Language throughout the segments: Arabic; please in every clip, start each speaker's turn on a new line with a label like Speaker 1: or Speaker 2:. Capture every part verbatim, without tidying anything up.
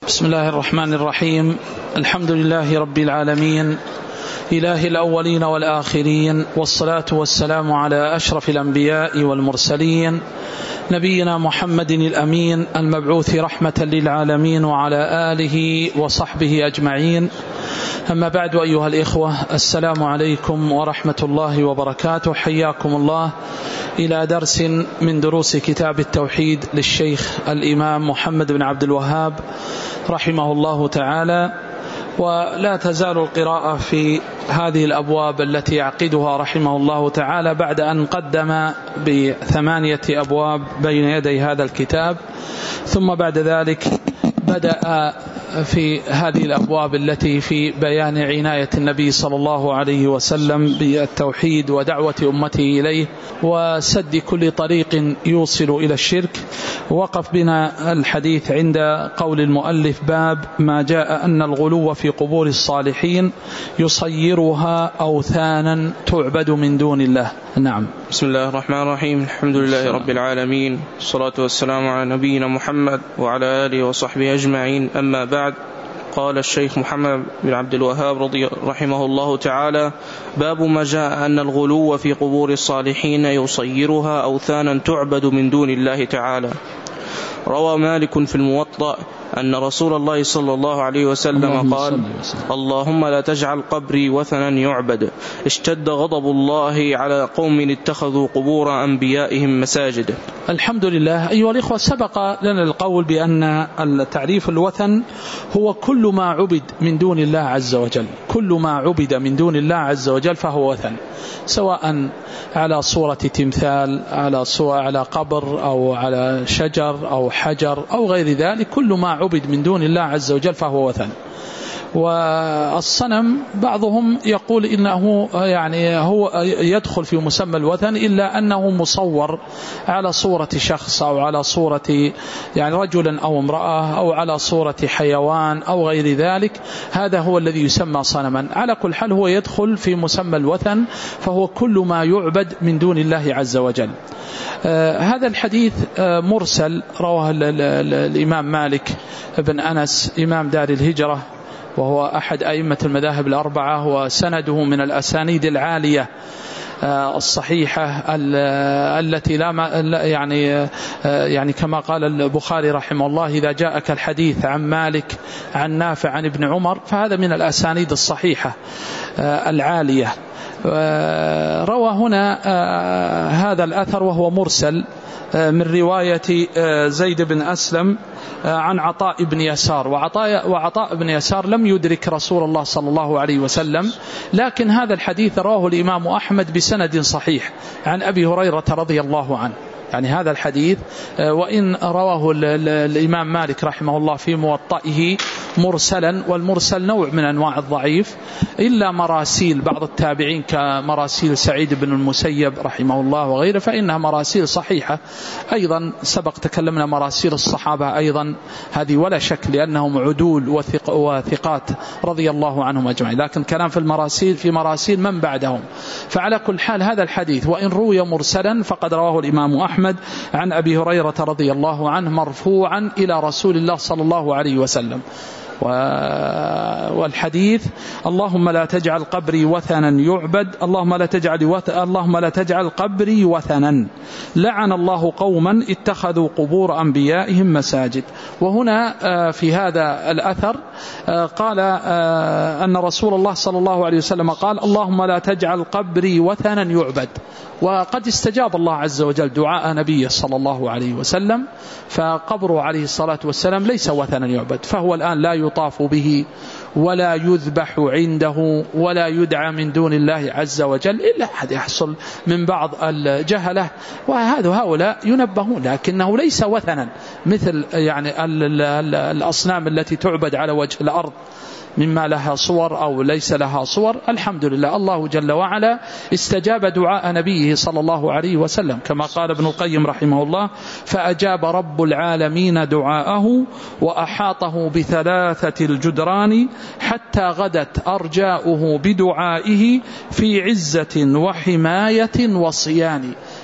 Speaker 1: بسم الله الرحمن الرحيم. الحمد لله رب العالمين، إله الأولين والآخرين، والصلاة والسلام على أشرف الأنبياء والمرسلين، نبينا محمد الأمين المبعوث رحمة للعالمين، وعلى آله وصحبه أجمعين. أما بعد، أيها الإخوة، السلام عليكم ورحمة الله وبركاته. حياكم الله إلى درس من دروس كتاب التوحيد للشيخ الإمام محمد بن عبد الوهاب رحمه الله تعالى. ولا تزال القراءة في هذه الأبواب التي يعقدها رحمه الله تعالى بعد أن قدم بثمانية أبواب بين يدي هذا الكتاب، ثم بعد ذلك بدأ في هذه الأبواب التي في بيان عناية النبي صلى الله عليه وسلم بالتوحيد ودعوة أمته إليه وسد كل طريق يوصل إلى الشرك. وقف بنا الحديث عند قول المؤلف: باب ما جاء أن الغلو في قبور الصالحين يصيرها أوثانا تعبد من دون الله. نعم.
Speaker 2: بسم الله الرحمن الرحيم. الحمد لله رب العالمين، الصلاة والسلام على نبينا محمد وعلى آله وصحبه أجمعين. أما بعد، قال الشيخ محمد بن عبد الوهاب رضي رحمه الله تعالى: باب ما جاء أن الغلو في قبور الصالحين يصيرها أوثانا تعبد من دون الله تعالى. روى مالك في الموطأ أن رسول الله صلى الله عليه وسلم قال: اللهم لا تجعل قبري وثنا يعبد. اشتد غضب الله على قوم اتخذوا قبور أنبيائهم مساجد.
Speaker 1: الحمد لله. أيها الإخوة، سبق لنا القول بأن التعريف الوثن هو كل ما عبد من دون الله عز وجل، كل ما عبد من دون الله عز وجل فهو وثن، سواء على صورة تمثال، على صورة على قبر، أو على شجر أو حجر أو غير ذلك. كل ما عبد من دون الله عز وجل فهو وثن. والصنم بعضهم يقول إنه يعني هو يدخل في مسمى الوثن، إلا أنه مصور على صورة شخص أو على صورة يعني رجل أو امرأة أو على صورة حيوان أو غير ذلك، هذا هو الذي يسمى صنما. على كل حال هو يدخل في مسمى الوثن، فهو كل ما يعبد من دون الله عز وجل. آه هذا الحديث آه مرسل، رواه الإمام مالك بن أنس إمام دار الهجرة، وهو أحد أئمة المذاهب الأربعة، وسنده من الأسانيد العالية الصحيحة التي لا يعني يعني كما قال البخاري رحمه الله: إذا جاءك الحديث عن مالك عن نافع عن ابن عمر فهذا من الأسانيد الصحيحة العالية. روى هنا هذا الأثر وهو مرسل من رواية زيد بن أسلم عن عطاء بن يسار، وعطاء, وعطاء بن يسار لم يدرك رسول الله صلى الله عليه وسلم، لكن هذا الحديث رواه الإمام أحمد بسند صحيح عن أبي هريرة رضي الله عنه. يعني هذا الحديث وإن رواه الإمام مالك رحمه الله في موطئه مرسلا، والمرسل نوع من أنواع الضعيف، إلا مراسيل بعض التابعين كمراسيل سعيد بن المسيب رحمه الله وغيره فإنها مراسيل صحيحة. أيضا سبق تكلمنا مراسيل الصحابة أيضا هذه ولا شك لأنهم عدول وثق وثقات رضي الله عنهم أجمعين، لكن كلام في المراسيل في مراسيل من بعدهم. فعلى كل حال هذا الحديث وإن روي مرسلا فقد رواه الإمام أحمد عن أبي هريرة رضي الله عنه مرفوعا إلى رسول الله صلى الله عليه وسلم. والحديث: اللهم لا تجعل قبري وثنا يعبد، اللهم لا تجعل وث... اللهم لا تجعل قبري وثنا، لعن الله قوما اتخذوا قبور أنبيائهم مساجد. وهنا في هذا الأثر قال أن رسول الله صلى الله عليه وسلم قال: اللهم لا تجعل قبري وثنا يعبد. وقد استجاب الله عز وجل دعاء نبيه صلى الله عليه وسلم، فقبره عليه الصلاة والسلام ليس وثنا يعبد، فهو الآن لا يطاف به ولا يذبح عنده ولا يدعى من دون الله عز وجل إلا أحد يحصل من بعض الجهلة، وهذا هؤلاء ينبهون، لكنه ليس وثنا مثل يعني الأصنام التي تعبد على وجه الأرض مما لها صور أو ليس لها صور. الحمد لله، الله جل وعلا استجاب دعاء نبيه صلى الله عليه وسلم، كما قال ابن القيم رحمه الله: فأجاب رب العالمين دعاءه وأحاطه بثلاثة الجدران حتى غدت أرجاؤه بدعائه في عزة وحماية وصيان.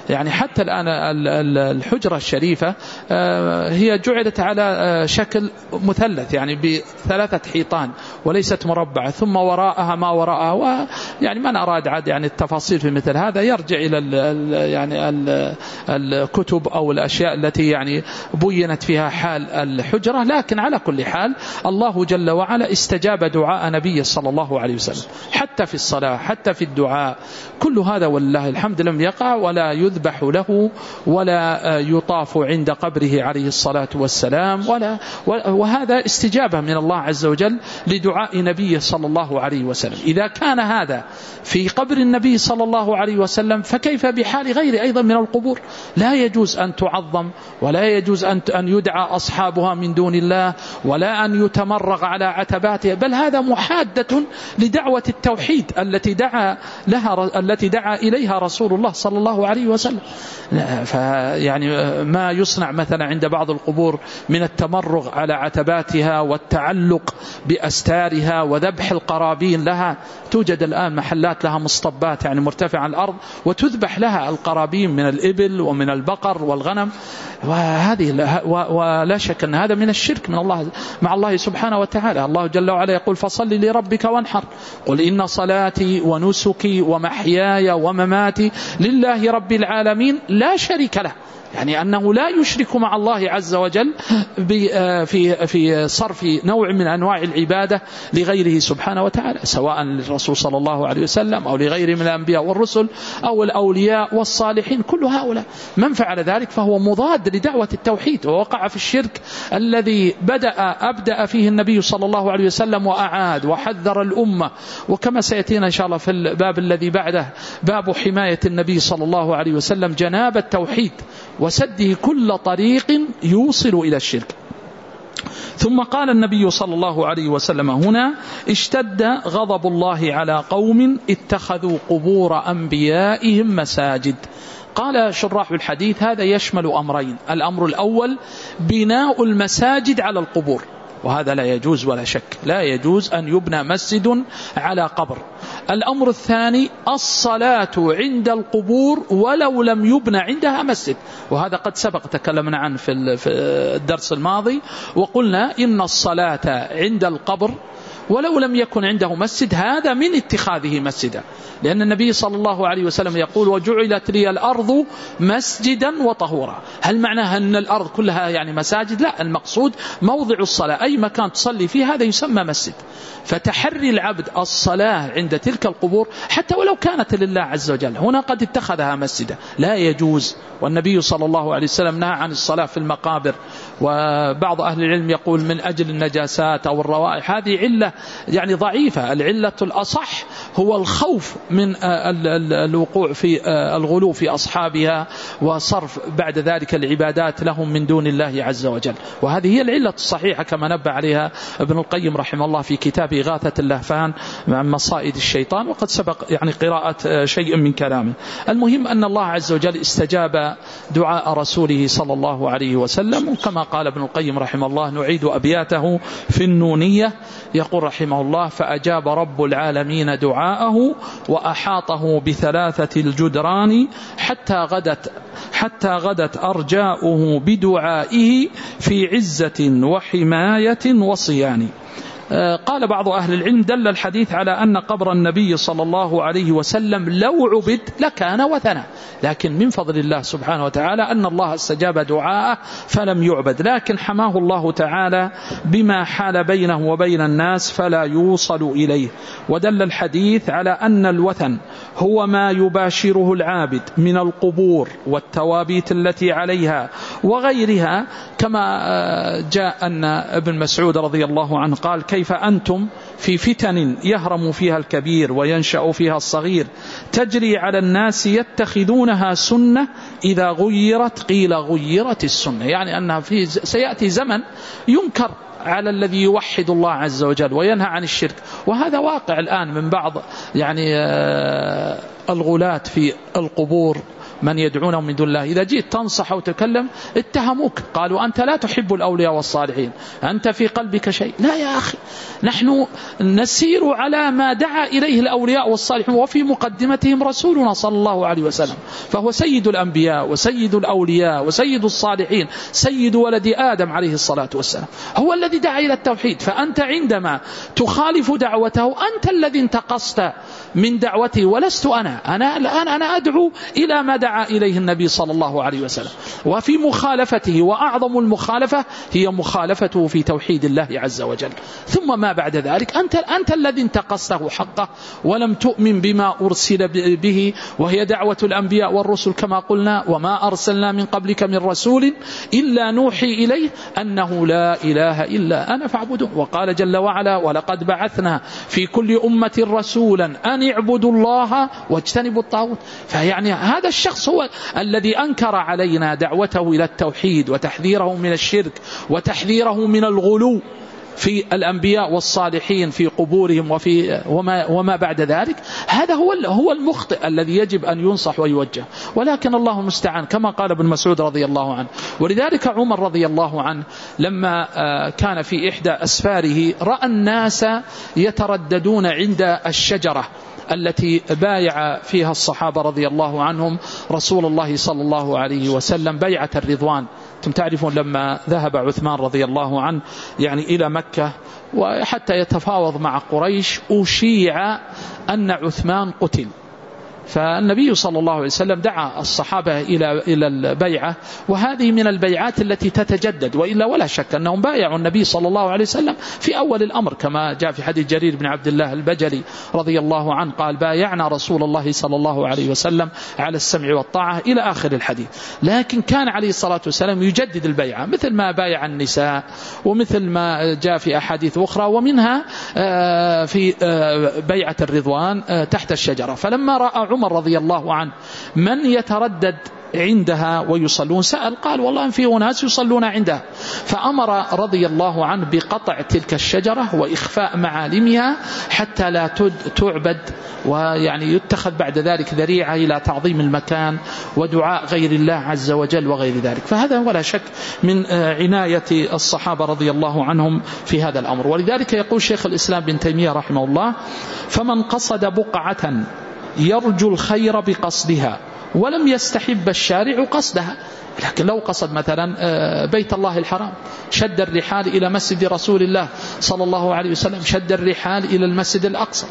Speaker 1: يعني حتى الآن الحجرة الشريفة هي جعلت على شكل مثلث يعني بثلاثة حيطان وليست مربعة، ثم وراءها ما وراءها، ويعني من أراد عاد يعني التفاصيل في مثل هذا يرجع إلى ال يعني ال الكتب أو الأشياء التي يعني بينت فيها حال الحجرة. لكن على كل حال الله جل وعلا استجاب دعاء نبي صلى الله عليه وسلم حتى في الصلاة حتى في الدعاء، كل هذا والله الحمد لم يقع ولا يذبح له ولا يطاف عند قبره عليه الصلاة والسلام، ولا وهذا استجابة من الله عز وجل لدعاء نبيه صلى الله عليه وسلم. إذا كان هذا في قبر النبي صلى الله عليه وسلم فكيف بحال غير أيضا من القبور؟ لا يجوز أن تعظم ولا يجوز أن يدعى أصحابها من دون الله ولا أن يتمرغ على عتباتها، بل هذا محادة لدعوة التوحيد التي دعا لها التي دعا إليها رسول الله صلى الله عليه وسلم. فيعني ما يصنع مثلا عند بعض القبور من التمرغ على عتباتها والتعلق بأستارها وذبح القرابين لها، توجد الآن محلات لها مصطبات يعني مرتفعة عن الأرض وتذبح لها القرابين من الإبل ومن البقر والغنم، وهذه ولا شك أن هذا من الشرك من الله مع الله سبحانه وتعالى. الله جل وعلا يقول فصل لربك وانحر قل إن صلاتي ونسكي ومحياي ومماتي لله رب العالمين لا شريك له، يعني أنه لا يشرك مع الله عز وجل في في صرف نوع من أنواع العبادة لغيره سبحانه وتعالى، سواء للرسول صلى الله عليه وسلم أو لغيره من الأنبياء والرسل أو الأولياء والصالحين. كل هؤلاء من فعل ذلك فهو مضاد لدعوة التوحيد ووقع في الشرك الذي بدأ أبدأ فيه النبي صلى الله عليه وسلم وأعاد وحذر الأمة. وكما سيأتينا إن شاء الله في الباب الذي بعده باب حماية النبي صلى الله عليه وسلم جناب التوحيد وسده كل طريق يوصل إلى الشرك. ثم قال النبي صلى الله عليه وسلم هنا اشتد غضب الله على قوم اتخذوا قبور أنبيائهم مساجد. قال شراح الحديث هذا يشمل أمرين: الأمر الأول بناء المساجد على القبور، وهذا لا يجوز ولا شك، لا يجوز أن يبنى مسجد على قبر. الأمر الثاني الصلاة عند القبور ولو لم يبنى عندها مسجد، وهذا قد سبق تكلمنا عنه في الدرس الماضي وقلنا إن الصلاة عند القبر ولو لم يكن عنده مسجد هذا من اتخاذه مسجدا، لأن النبي صلى الله عليه وسلم يقول وجعلت لي الأرض مسجدا وطهورا. هل معناها أن الأرض كلها يعني مساجد؟ لا، المقصود موضع الصلاة، أي مكان تصلي فيه هذا يسمى مسجد. فتحري العبد الصلاة عند تلك القبور حتى ولو كانت لله عز وجل، هنا قد اتخذها مسجدا، لا يجوز. والنبي صلى الله عليه وسلم نهى عن الصلاة في المقابر، وبعض أهل العلم يقول من أجل النجاسات أو الروائح، هذه علة يعني ضعيفة. العلة الأصح هو الخوف من الوقوع في الغلو في أصحابها وصرف بعد ذلك العبادات لهم من دون الله عز وجل، وهذه هي العلة الصحيحة كما نبه عليها ابن القيم رحمه الله في كتاب إغاثة اللهفان مع مصائد الشيطان، وقد سبق يعني قراءة شيء من كلامه. المهم أن الله عز وجل استجاب دعاء رسوله صلى الله عليه وسلم، وكما قال ابن القيم رحمه الله نعيد أبياته في النونية، يقول رحمه الله فأجاب رب العالمين دعاءه وأحاطه بثلاثة الجدران حتى غدت حتى غدت أرجاؤه بدعائه في عزة وحماية وصيان. قال بعض أهل العلم دل الحديث على أن قبر النبي صلى الله عليه وسلم لو عبد لكان وثنا، لكن من فضل الله سبحانه وتعالى أن الله استجاب دعاءه فلم يعبد، لكن حماه الله تعالى بما حال بينه وبين الناس فلا يوصل إليه. ودل الحديث على أن الوثن هو ما يباشره العابد من القبور والتوابيت التي عليها وغيرها، كما جاء أن ابن مسعود رضي الله عنه قال كيف أنتم في فتن يهرم فيها الكبير وينشأ فيها الصغير تجري على الناس يتخذونها سنة إذا غيرت قيل غيرت السنة، يعني أنها في سيأتي زمن ينكر على الذي يوحد الله عز وجل وينهى عن الشرك، وهذا واقع الآن من بعض يعني الغلاة في القبور من يدعونهم من دون الله. إذا جئت تنصح أو تكلم اتهموك، قالوا أنت لا تحب الأولياء والصالحين، أنت في قلبك شيء. لا يا أخي، نحن نسير على ما دعا إليه الأولياء والصالحين، وفي مقدمتهم رسولنا صلى الله عليه وسلم، فهو سيد الأنبياء وسيد الأولياء وسيد الصالحين، سيد ولد آدم عليه الصلاة والسلام، هو الذي دعا إلى التوحيد. فأنت عندما تخالف دعوته أنت الذي انتقصت من دعوته ولست أنا. أنا الآن أنا أدعو إلى ما دعا إليه النبي صلى الله عليه وسلم، وفي مخالفته، وأعظم المخالفة هي مخالفته في توحيد الله عز وجل. ثم ما بعد ذلك أنت, أنت الذي انتقصته حقه ولم تؤمن بما أرسل به، وهي دعوة الأنبياء والرسل كما قلنا: وما أرسلنا من قبلك من رسول إلا نوحي إليه أنه لا إله إلا أنا فاعبدون. وقال جل وعلا: ولقد بعثنا في كل أمة رسولا أن اعبدوا الله واجتنبوا الطاغوت. فيعني هذا الشخص هو الذي أنكر علينا دعوته إلى التوحيد وتحذيره من الشرك وتحذيره من الغلو في الأنبياء والصالحين في قبورهم وفي وما, وما بعد ذلك. هذا هو هو المخطئ الذي يجب أن ينصح ويوجه، ولكن الله المستعان كما قال ابن مسعود رضي الله عنه. ولذلك عمر رضي الله عنه لما كان في إحدى أسفاره رأى الناس يترددون عند الشجرة التي بايع فيها الصحابة رضي الله عنهم رسول الله صلى الله عليه وسلم بيعة الرضوان. أنتم تعرفون لما ذهب عثمان رضي الله عنه يعني إلى مكة وحتى يتفاوض مع قريش، أشيع أن عثمان قتل، فالنبي صلى الله عليه وسلم دعا الصحابة إلى إلى البيعة، وهذه من البيعات التي تتجدد، وإلا ولا شك أنهم بايعوا النبي صلى الله عليه وسلم في أول الأمر، كما جاء في حديث جرير بن عبد الله البجلي رضي الله عنه قال: بايعنا رسول الله صلى الله عليه وسلم على السمع والطاعة إلى آخر الحديث. لكن كان عليه الصلاة والسلام يجدد البيعة، مثل ما بايع النساء، ومثل ما جاء في أحاديث أخرى، ومنها في بيعة الرضوان تحت الشجرة. فلما رأى عمر رضي الله عنه من يتردد عندها ويصلون سأل، قال: والله في ناس يصلون عندها. فأمر رضي الله عنه بقطع تلك الشجرة وإخفاء معالمها حتى لا تعبد، ويعني يتخذ بعد ذلك ذريعة إلى تعظيم المكان ودعاء غير الله عز وجل وغير ذلك. فهذا ولا شك من عناية الصحابة رضي الله عنهم في هذا الأمر. ولذلك يقول شيخ الإسلام بن تيمية رحمه الله: فمن قصد بقعة يرجو الخير بقصدها ولم يستحب الشارع قصدها، لكن لو قصد مثلا بيت الله الحرام، شد الرحال إلى مسجد رسول الله صلى الله عليه وسلم، شد الرحال إلى المسجد الأقصى،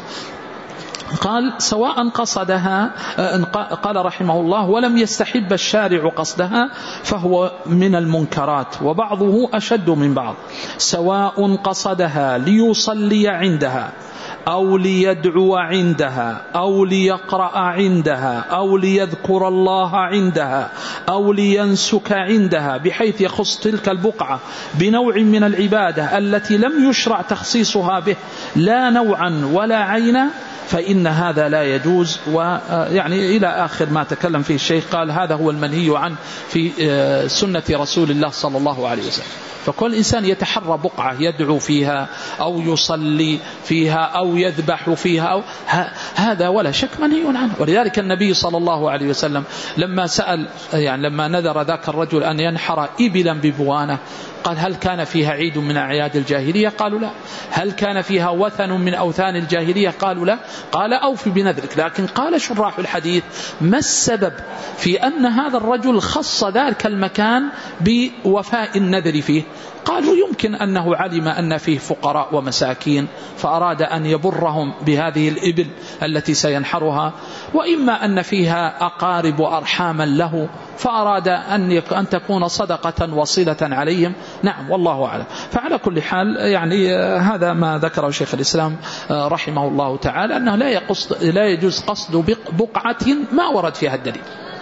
Speaker 1: قال سواء قصدها، قال رحمه الله: ولم يستحب الشارع قصدها فهو من المنكرات وبعضه أشد من بعض، سواء قصدها ليصلي عندها أو ليدعو عندها أو ليقرأ عندها أو ليذكر الله عندها أو لينسك عندها، بحيث يخص تلك البقعة بنوع من العبادة التي لم يشرع تخصيصها به لا نوعا ولا عينا، فإن هذا لا يجوز. ويعني إلى آخر ما تكلم فيه الشيخ، قال: هذا هو المنهي عنه في سنة رسول الله صلى الله عليه وسلم. فكل إنسان يتحرى بقعة يدعو فيها أو يصلي فيها أو يذبح فيها أو هذا ولا شك منهي عنه. ولذلك النبي صلى الله عليه وسلم لما سأل، يعني لما نذر ذاك الرجل أن ينحر إبلا ببوانة، قال: هل كان فيها عيد من أعياد الجاهلية؟ قالوا لا. هل كان فيها وثن من أوثان الجاهلية؟ قالوا لا. قال: أوفي بنذرك. لكن قال شراح الحديث: ما السبب في أن هذا الرجل خص ذلك المكان بوفاء النذر فيه؟ قالوا: يمكن أنه علم أن فيه فقراء ومساكين فأراد أن يبرهم بهذه الإبل التي سينحرها، وإما أن فيها أقارب وأرحاما له فأراد أن تكون صدقة وصلة عليهم. نعم، والله أعلم. فعلى كل حال يعني هذا ما ذكره شيخ الإسلام رحمه الله تعالى، أنه لا يقصد لا يجوز قصد بقعة ما ورد فيها الدليل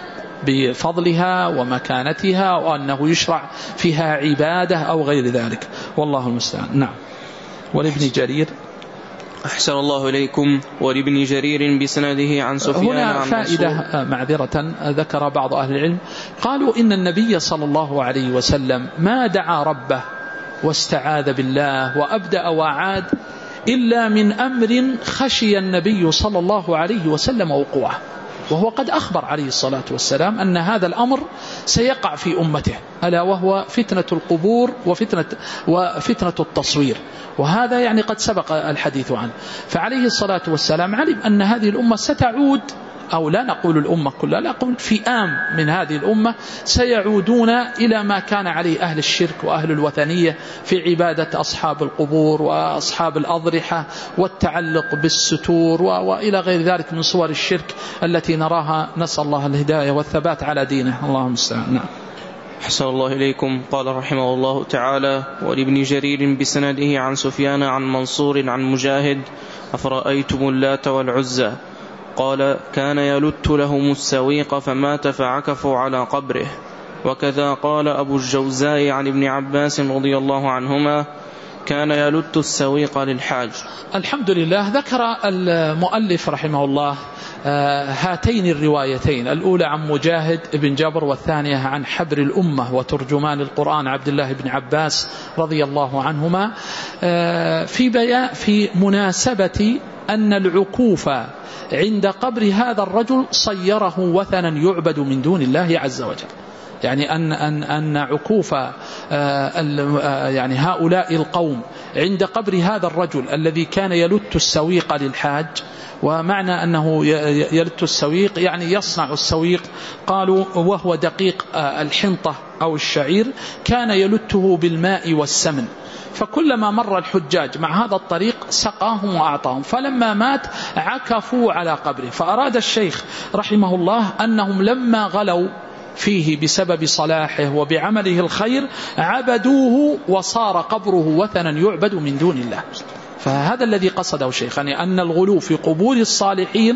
Speaker 1: بفضلها ومكانتها وأنه يشرع فيها عبادة أو غير ذلك، والله المستعان. نعم. ولابن جرير
Speaker 2: أحسن الله إليكم: ولابن جرير بسنده عن سفيان
Speaker 1: هنا
Speaker 2: عن
Speaker 1: فائدة معذرة ذكر بعض أهل العلم، قالوا إن النبي صلى الله عليه وسلم ما دعا ربه واستعاذ بالله وأبدأ وعاد إلا من أمر خشي النبي صلى الله عليه وسلم وقوعه. وهو قد أخبر عليه الصلاة والسلام أن هذا الأمر سيقع في أمته، ألا وهو فتنة القبور وفتنة, وفتنة التصوير، وهذا يعني قد سبق الحديث عنه. فعليه الصلاة والسلام علم أن هذه الأمة ستعود، أو لا نقول الأمة كلها، لا نقول فئام من هذه الأمة سيعودون إلى ما كان عليه أهل الشرك وأهل الوثنية في عبادة أصحاب القبور وأصحاب الأضرحة والتعلق بالستور وإلى غير ذلك من صور الشرك التي نراها. نسأل الله الهداية والثبات على دينه. اللهم المستعان. نعم.
Speaker 2: أحسن الله إليكم. قال رحمه الله تعالى: ولابن جرير بسنده عن سفيان عن منصور عن مجاهد: أفرأيتم اللات والعزى؟ قال: كان يلت لهم السويق فمات فعكفوا على قبره. وكذا قال أبو الجوزاء عن ابن عباس رضي الله عنهما: كان يلت السويق للحاج.
Speaker 1: الحمد لله. ذكر المؤلف رحمه الله هاتين الروايتين، الأولى عن مجاهد بن جبر والثانية عن حبر الأمة وترجمان القرآن عبد الله بن عباس رضي الله عنهما، في بيان في مناسبة أن العكوف عند قبر هذا الرجل صيره وثنا يعبد من دون الله عز وجل. يعني أن أن أن عكوف يعني هؤلاء القوم عند قبر هذا الرجل الذي كان يلت السويق للحاج، ومعنى أنه يلت السويق يعني يصنع السويق، قالوا وهو دقيق الحنطة أو الشعير، كان يلته بالماء والسمن، فكلما مر الحجاج مع هذا الطريق سقاهم وأعطاهم، فلما مات عكفوا على قبره. فأراد الشيخ رحمه الله أنهم لما غلوا فيه بسبب صلاحه وبعمله الخير عبدوه وصار قبره وثنا يعبد من دون الله. فهذا الذي قصده الشيخ، يعني أن الغلو في قبور الصالحين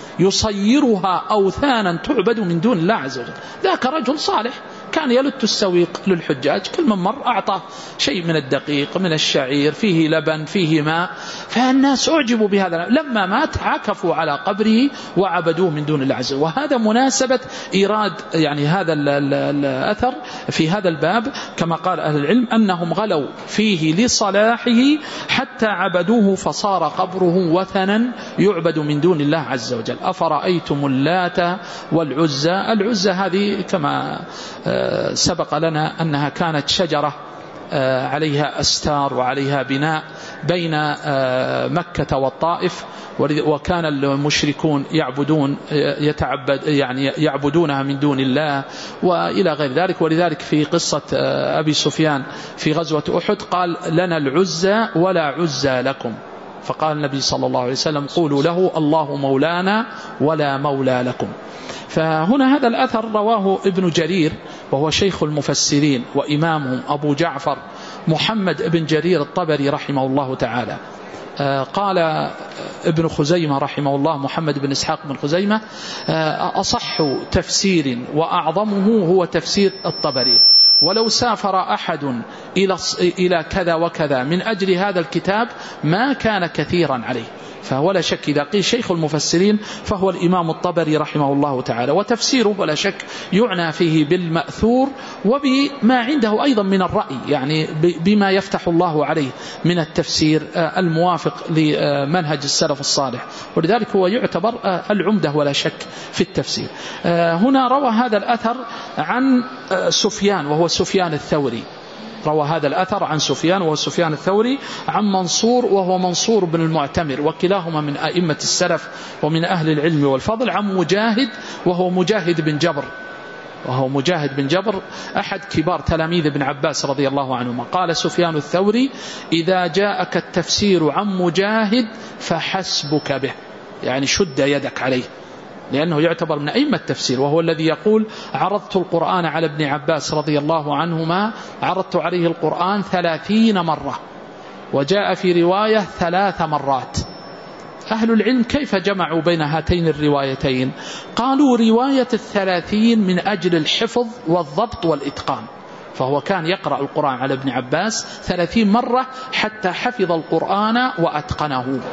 Speaker 1: يصيرها أوثانا تعبد من دون الله عز وجل. ذاك رجل صالح كان يلت السويق للحجاج، كل من مر أعطاه شيء من الدقيق من الشعير فيه لبن فيه ماء، فالناس أعجبوا بهذا. لما مات عكفوا على قبره وعبدوه من دون الله عز وجل. وهذا مناسبة إيراد يعني هذا الأثر في هذا الباب، كما قال أهل العلم أنهم غلوا فيه لصلاحه حتى عبدوه فصار قبره وثنا يعبد من دون الله عز وجل. أفرأيتم اللات والعزى؟ العزى هذه كما سبق لنا أنها كانت شجرة عليها أستار وعليها بناء بين مكة والطائف، وكان المشركون يعبدون يتعبد يعني يعبدونها من دون الله وإلى غير ذلك. ولذلك في قصة أبي سفيان في غزوة أحد قال: لنا العزى ولا عزى لكم، فقال النبي صلى الله عليه وسلم: قولوا له الله مولانا ولا مولى لكم. فهنا هذا الأثر رواه ابن جرير وهو شيخ المفسرين وإمامهم أبو جعفر محمد بن جرير الطبري رحمه الله تعالى. قال ابن خزيمة رحمه الله محمد بن إسحاق بن خزيمة: أصح تفسير وأعظمه هو تفسير الطبري، ولو سافر أحد إلى إلى كذا وكذا من أجل هذا الكتاب ما كان كثيرا عليه. فهو لا شك إذا قيل شيخ المفسرين فهو الإمام الطبري رحمه الله تعالى، وتفسيره ولا شك يعنى فيه بالمأثور وبما عنده أيضا من الرأي، يعني بما يفتح الله عليه من التفسير الموافق لمنهج السلف الصالح، ولذلك هو يعتبر العمدة ولا شك في التفسير. هنا روى هذا الأثر عن سفيان وهو سفيان الثوري، روى هذا الأثر عن سفيان وهو سفيان الثوري عن منصور وهو منصور بن المعتمر، وكلاهما من أئمة السلف ومن أهل العلم والفضل، عن مجاهد وهو مجاهد بن جبر وهو مجاهد بن جبر أحد كبار تلاميذ ابن عباس رضي الله عنهما. قال سفيان الثوري: إذا جاءك التفسير عن مجاهد فحسبك به، يعني شد يدك عليه، لأنه يعتبر من أئمة التفسير، وهو الذي يقول: عرضت القرآن على ابن عباس رضي الله عنهما، عرضت عليه القرآن ثلاثين مرة، وجاء في رواية ثلاث مرات. أهل العلم كيف جمعوا بين هاتين الروايتين؟ قالوا رواية الثلاثين من أجل الحفظ والضبط والإتقان، فهو كان يقرأ القرآن على ابن عباس ثلاثين مرة حتى حفظ القرآن وأتقنه.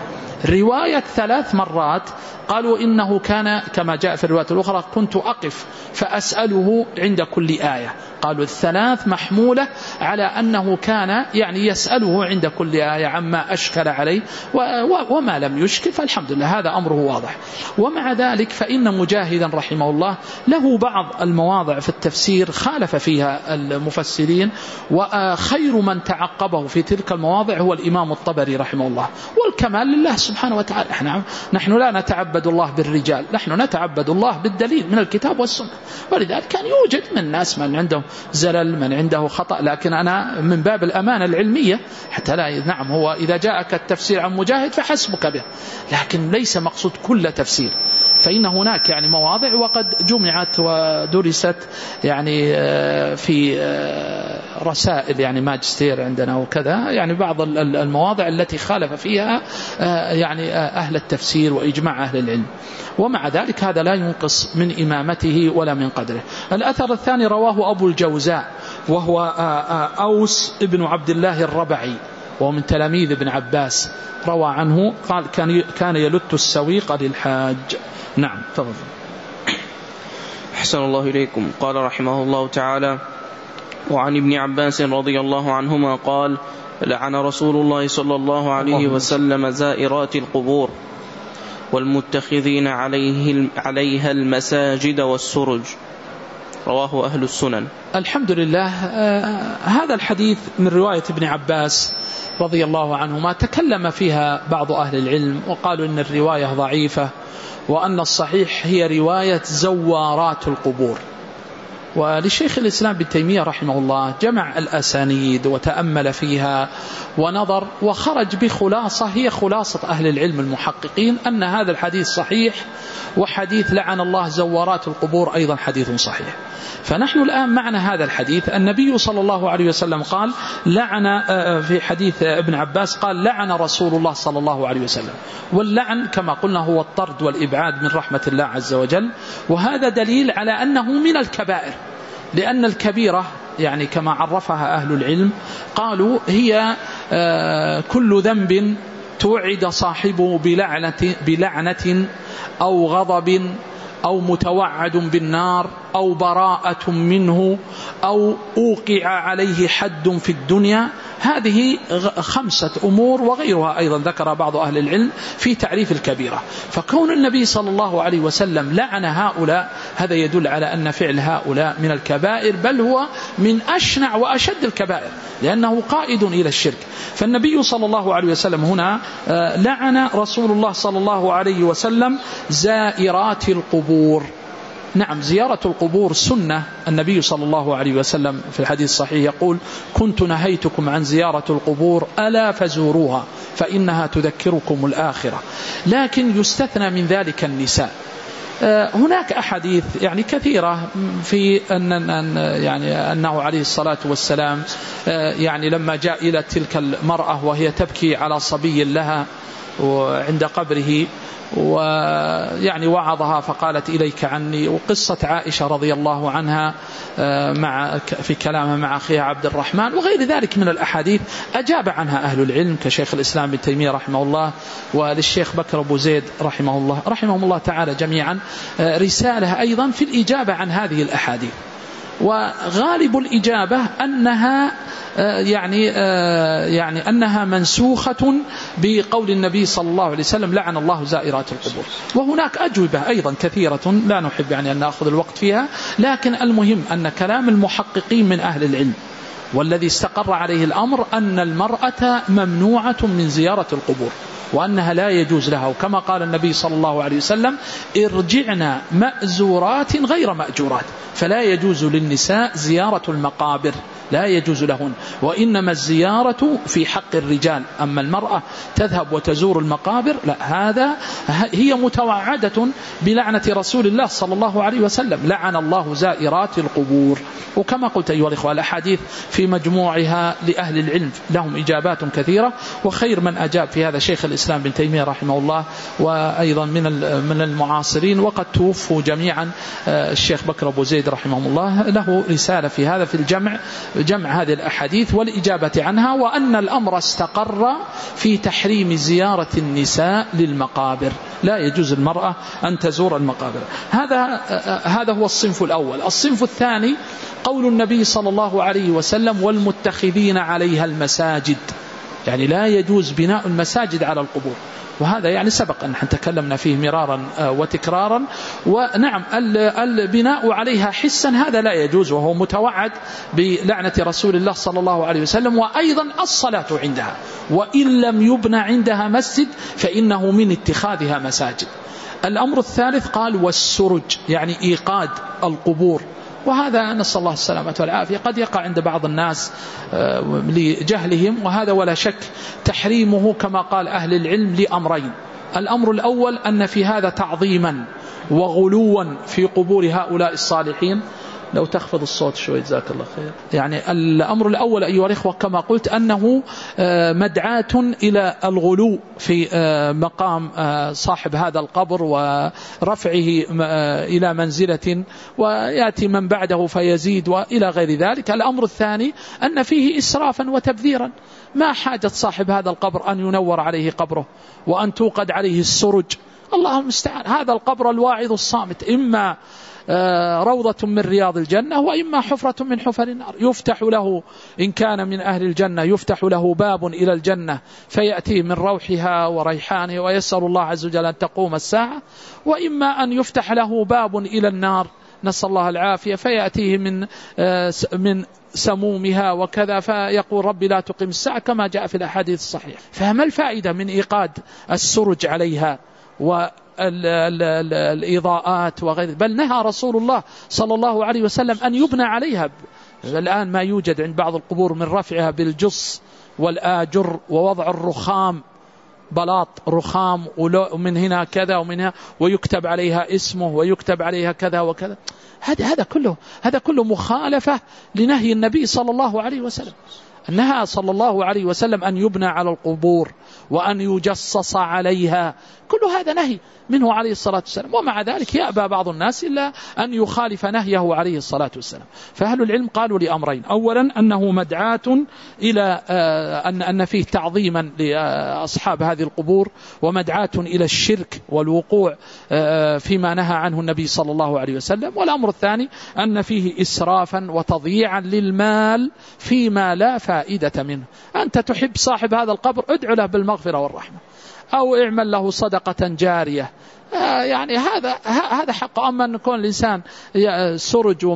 Speaker 1: رواية ثلاث مرات قالوا إنه كان كما جاء في الرواية الأخرى كنت أقف فأسأله عند كل آية. قالوا الثلاث محمولة على أنه كان يعني يسأله عند كل آية عما أشكل عليه، وما لم يشكل فالحمد لله هذا أمره واضح. ومع ذلك فإن مجاهدا رحمه الله له بعض المواضع في التفسير خالف فيها المفسرين، وخير من تعقبه في تلك المواضع هو الإمام الطبري رحمه الله. والكمال لله سبحانه وتعالى، نحن لا نتعبد الله بالرجال، نحن نتعبد الله بالدليل من الكتاب والسنة. ولذلك كان يوجد من الناس من عنده زلل، من عنده خطأ، لكن أنا من باب الأمانة العلمية حتى لا نعم هو إذا جاءك التفسير عن مجاهد فحسبك به، لكن ليس مقصود كل تفسير، فإن هناك يعني مواضع وقد جمعت ودرست يعني في رسائل يعني ماجستير عندنا وكذا، يعني بعض المواضع التي خالف فيها يعني أهل التفسير وإجماع أهل العلم. ومع ذلك هذا لا ينقص من إمامته ولا من قدره. الأثر الثاني رواه أبو الجوزاء وهو أوس ابن عبد الله الربعي، وهو من تلاميذ ابن عباس، روى عنه قال كان يلت السويق للحاج. نعم تفضل.
Speaker 2: أحسن الله إليكم. قال رحمه الله تعالى: وعن ابن عباس رضي الله عنهما قال: لعن رسول الله صلى الله عليه وسلم زائرات القبور والمتخذين عليه عليها المساجد والسرج. رواه أهل السنن.
Speaker 1: الحمد لله. آه هذا الحديث من رواية ابن عباس رضي الله عنهما تكلم فيها بعض أهل العلم وقالوا إن الرواية ضعيفة، وأن الصحيح هي رواية زوارات القبور. وللشيخ الإسلام بن تيمية رحمه الله جمع الأسانيد وتأمل فيها ونظر وخرج بخلاصة هي خلاصة أهل العلم المحققين أن هذا الحديث صحيح، وحديث لعن الله زوارات القبور أيضا حديث صحيح. فنحن الآن معنا هذا الحديث، النبي صلى الله عليه وسلم قال لعن، في حديث ابن عباس قال لعن رسول الله صلى الله عليه وسلم. واللعن كما قلنا هو الطرد والإبعاد من رحمة الله عز وجل، وهذا دليل على أنه من الكبائر، لأن الكبيرة يعني كما عرفها أهل العلم قالوا هي كل ذنب توعد صاحبه بلعنة, بلعنة أو غضب أو متوعد بالنار أو براءة منه أو أوقع عليه حد في الدنيا. هذه خمسة أمور وغيرها أيضا ذكر بعض أهل العلم في تعريف الكبيرة. فكون النبي صلى الله عليه وسلم لعن هؤلاء هذا يدل على أن فعل هؤلاء من الكبائر، بل هو من أشنع وأشد الكبائر لأنه قائد إلى الشرك. فالنبي صلى الله عليه وسلم هنا لعن رسول الله صلى الله عليه وسلم زائرات القبور. نعم زيارة القبور سنة، النبي صلى الله عليه وسلم في الحديث الصحيح يقول كنت نهيتكم عن زيارة القبور ألا فزوروها فإنها تذكركم الآخرة. لكن يستثنى من ذلك النساء. هناك أحاديث يعني كثيرة في أن يعني أنه عليه الصلاة والسلام يعني لما جاء إلى تلك المرأة وهي تبكي على صبي لها وعند قبره ويعني وعظها فقالت إليك عني، وقصة عائشة رضي الله عنها مع في كلامها مع أخيها عبد الرحمن وغير ذلك من الأحاديث أجاب عنها أهل العلم كشيخ الإسلام ابن تيمية رحمه الله، وللشيخ بكر أبو زيد رحمه الله رحمهم الله تعالى جميعا رسالة أيضا في الإجابة عن هذه الأحاديث. وغالب الإجابة أنها يعني يعني أنها منسوخة بقول النبي صلى الله عليه وسلم لعن الله زائرات القبور. وهناك أجوبة أيضا كثيرة لا نحب يعني أن نأخذ الوقت فيها، لكن المهم أن كلام المحققين من أهل العلم والذي استقر عليه الأمر أن المرأة ممنوعة من زيارة القبور وأنها لا يجوز لها، وكما قال النبي صلى الله عليه وسلم ارجعنا مأزورات غير مأجورات، فلا يجوز للنساء زيارة المقابر، لا يجوز لهن، وإنما الزيارة في حق الرجال، أما المرأة تذهب وتزور المقابر لا، هذا هي متوعدة بلعنة رسول الله صلى الله عليه وسلم، لعن الله زائرات القبور. وكما قلت أيها الإخوة الأحاديث في مجموعها لأهل العلم لهم إجابات كثيرة، وخير من أجاب في هذا شيخ الإسلام بن تيمية رحمه الله وأيضا من من المعاصرين، وقد توفوا جميعا. الشيخ بكر أبو زيد رحمه الله له رسالة في هذا في الجمع جمع هذه الأحاديث والإجابة عنها، وأن الأمر استقر في تحريم زيارة النساء للمقابر، لا يجوز المرأة أن تزور المقابر. هذا هذا هو الصنف الأول. الصنف الثاني قول النبي صلى الله عليه وسلم والمتخذين عليها المساجد، يعني لا يجوز بناء المساجد على القبور، وهذا يعني سبق أن تكلمنا فيه مرارا وتكرارا. ونعم البناء عليها حسا هذا لا يجوز، وهو متوعد بلعنة رسول الله صلى الله عليه وسلم. وأيضا الصلاة عندها، وإن لم يبنى عندها مسجد فإنه من اتخاذها مساجد. الأمر الثالث قال والسرج، يعني إيقاد القبور، وهذا نسأل الله السلامة والعافية قد يقع عند بعض الناس لجهلهم، وهذا ولا شك تحريمه كما قال أهل العلم لأمرين. الأمر الأول أن في هذا تعظيما وغلوا في قبور هؤلاء الصالحين. لو تخفض الصوت شوي جزاك الله خير. يعني الأمر الأول أيها الإخوة كما قلت أنه مدعاة إلى الغلو في مقام صاحب هذا القبر ورفعه إلى منزلة ويأتي من بعده فيزيد وإلى غير ذلك. الأمر الثاني أن فيه إسرافا وتبذيرا، ما حاجة صاحب هذا القبر أن ينور عليه قبره وأن توقد عليه السرج، الله المستعان. هذا القبر الواعظ الصامت إما روضة من رياض الجنة وإما حفرة من حفر النار، يفتح له إن كان من أهل الجنة يفتح له باب إلى الجنة فيأتيه من روحها وريحانه ويسأل الله عز وجل أن تقوم الساعة، وإما أن يفتح له باب إلى النار نسأل الله العافية فيأتيه من من سمومها وكذا، فيقول ربي لا تقيم الساعة كما جاء في الأحاديث الصحيحة. فما الفائدة من إيقاد السرج عليها و الإضاءات وغيره؟ بل نهى رسول الله صلى الله عليه وسلم أن يبنى عليها. الآن ما يوجد عند بعض القبور من رفعها بالجص والآجر ووضع الرخام، بلاط رخام ومن هنا كذا ومن هنا ويكتب عليها اسمه ويكتب عليها كذا وكذا. هذا هذا كله هذا كله مخالفة لنهي النبي صلى الله عليه وسلم. نهى صلى الله عليه وسلم أن يبنى على القبور وأن يجصص عليها، كل هذا نهي منه عليه الصلاة والسلام، ومع ذلك يأبى بعض الناس إلا أن يخالف نهيه عليه الصلاة والسلام. فأهل العلم قالوا لأمرين: أولا أنه مدعاة إلى أن أن فيه تعظيما لأصحاب هذه القبور، ومدعاة إلى الشرك والوقوع فيما نهى عنه النبي صلى الله عليه وسلم. والأمر الثاني أن فيه إسرافا وتضييعا للمال فيما لا فائدة منه. أنت تحب صاحب هذا القبر ادعو له بالمغفرة والرحمة، أو اعمل له صدقة جارية، يعني هذا هذا حق. أما أن يكون الإنسان سرج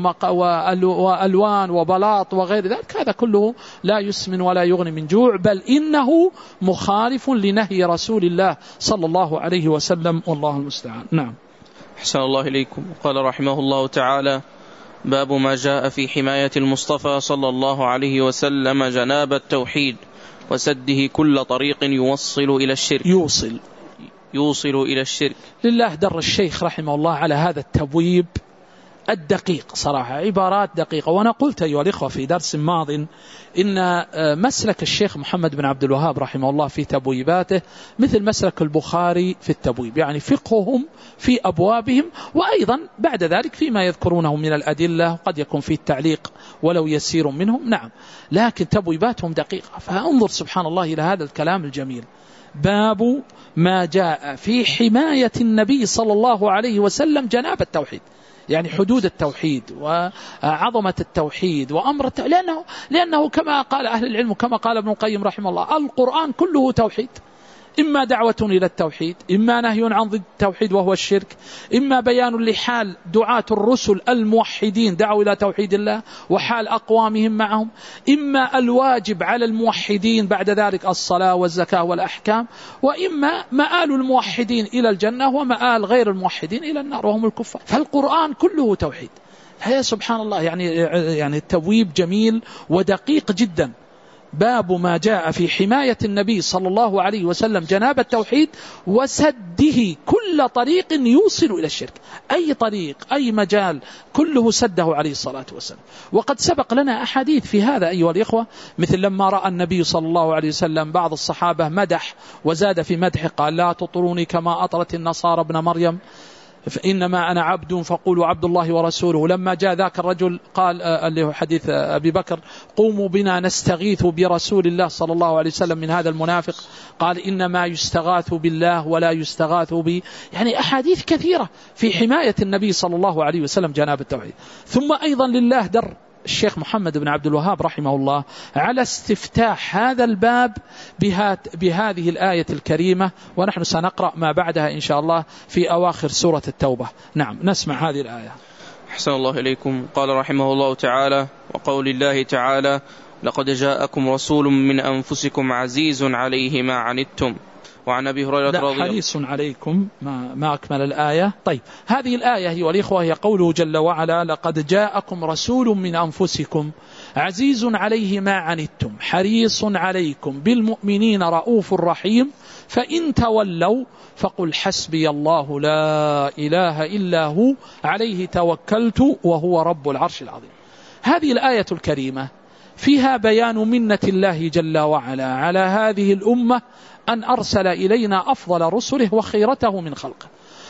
Speaker 1: وألوان وبلاط وغير ذلك هذا كله لا يسمن ولا يغني من جوع، بل إنه مخالف لنهي رسول الله صلى الله عليه وسلم، والله المستعان. نعم.
Speaker 2: أحسن الله إليكم. قال رحمه الله تعالى: باب ما جاء في حماية المصطفى صلى الله عليه وسلم جناب التوحيد وسده كل طريق يوصل إلى الشرك.
Speaker 1: يوصل
Speaker 2: يوصل إلى الشرك.
Speaker 1: لله در الشيخ رحمه الله على هذا التبويب الدقيق، صراحة عبارات دقيقة. وأنا قلت أيها الإخوة في درس ماض إن مسلك الشيخ محمد بن عبد الوهاب رحمه الله في تبويباته مثل مسلك البخاري في التبويب، يعني فقههم في أبوابهم، وأيضا بعد ذلك فيما يذكرونه من الأدلة قد يكون فيه التعليق ولو يسير منهم، نعم، لكن تبويباتهم دقيقة. فانظر سبحان الله إلى هذا الكلام الجميل: باب ما جاء في حماية النبي صلى الله عليه وسلم جناب التوحيد، يعني حدود التوحيد وعظمة التوحيد وأمر التوحيد، لأنه, لأنه كما قال أهل العلم كما قال ابن القيم رحمه الله: القرآن كله توحيد، إما دعوة إلى التوحيد، إما نهي عن ضد التوحيد وهو الشرك، إما بيان لحال دعاة الرسل الموحدين دعوا إلى توحيد الله وحال أقوامهم معهم، إما الواجب على الموحدين بعد ذلك الصلاة والزكاة والأحكام، وإما مآل الموحدين إلى الجنة ومآل غير الموحدين إلى النار وهم الكفار. فالقرآن كله توحيد. هي سبحان الله، يعني يعني التبويب جميل ودقيق جدا. باب ما جاء في حماية النبي صلى الله عليه وسلم جناب التوحيد وسده كل طريق يوصل إلى الشرك، أي طريق أي مجال كله سده عليه الصلاة والسلام. وقد سبق لنا أحاديث في هذا أيها الإخوة، مثل لما رأى النبي صلى الله عليه وسلم بعض الصحابة مدح وزاد في مدحه قال: لا تطروني كما أطرت النصارى ابن مريم. إنما أنا عبد فقولوا عبد الله ورسوله. لما جاء ذاك الرجل قال اللي هو حديث أبي بكر قوموا بنا نستغيث برسول الله صلى الله عليه وسلم من هذا المنافق، قال إنما يستغاث بالله ولا يستغاث بي. يعني أحاديث كثيرة في حماية النبي صلى الله عليه وسلم جناب التوحيد. ثم أيضا لله در الشيخ محمد بن عبد الوهاب رحمه الله على استفتاح هذا الباب بهذه الآية الكريمة، ونحن سنقرأ ما بعدها إن شاء الله في أواخر سورة التوبة. نعم نسمع هذه الآية.
Speaker 2: أحسن الله إليكم. قال رحمه الله تعالى: وقول الله تعالى: لقد جاءكم رسول من أنفسكم عزيز عليه ما عنتم. وعن أبي هريرة رضي الله
Speaker 1: حريص عليكم ما, ما أكمل الآية. طيب هذه الآية هي والإخوة هي قوله جل وعلا: لقد جاءكم رسول من أنفسكم عزيز عليه ما عنتم حريص عليكم بالمؤمنين رؤوف رحيم فإن تولوا فقل حسبي الله لا إله إلا هو عليه توكلت وهو رب العرش العظيم. هذه الآية الكريمة فيها بيان منة الله جل وعلا على هذه الأمة أن أرسل إلينا أفضل رسله وخيرته من خلقه.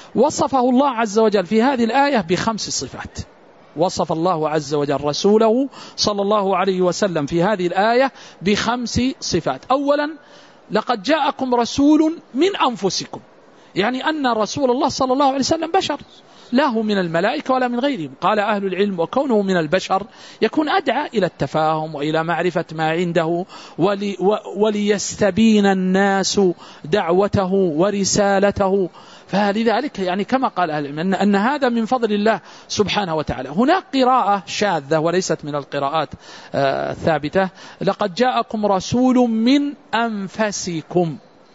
Speaker 1: وصفه الله عز وجل في هذه الآية بخمس صفات. وصف الله عز وجل رسوله صلى الله عليه وسلم في هذه الآية بخمس صفات. أولا لقد جاءكم رسول من أنفسكم، يعني أن رسول الله صلى الله عليه وسلم بشر لا هو من الملائكة ولا من غيرهم. قال أهل العلم وكونه من البشر يكون أدعى إلى التفاهم وإلى معرفة ما عنده ولي وليستبين الناس دعوته ورسالته. فلذلك يعني كما قال أهل العلم أن, أن هذا من فضل الله سبحانه وتعالى. هناك قراءة شاذة وليست من القراءات الثابتة: لقد جاءكم رسول من أنفسكم،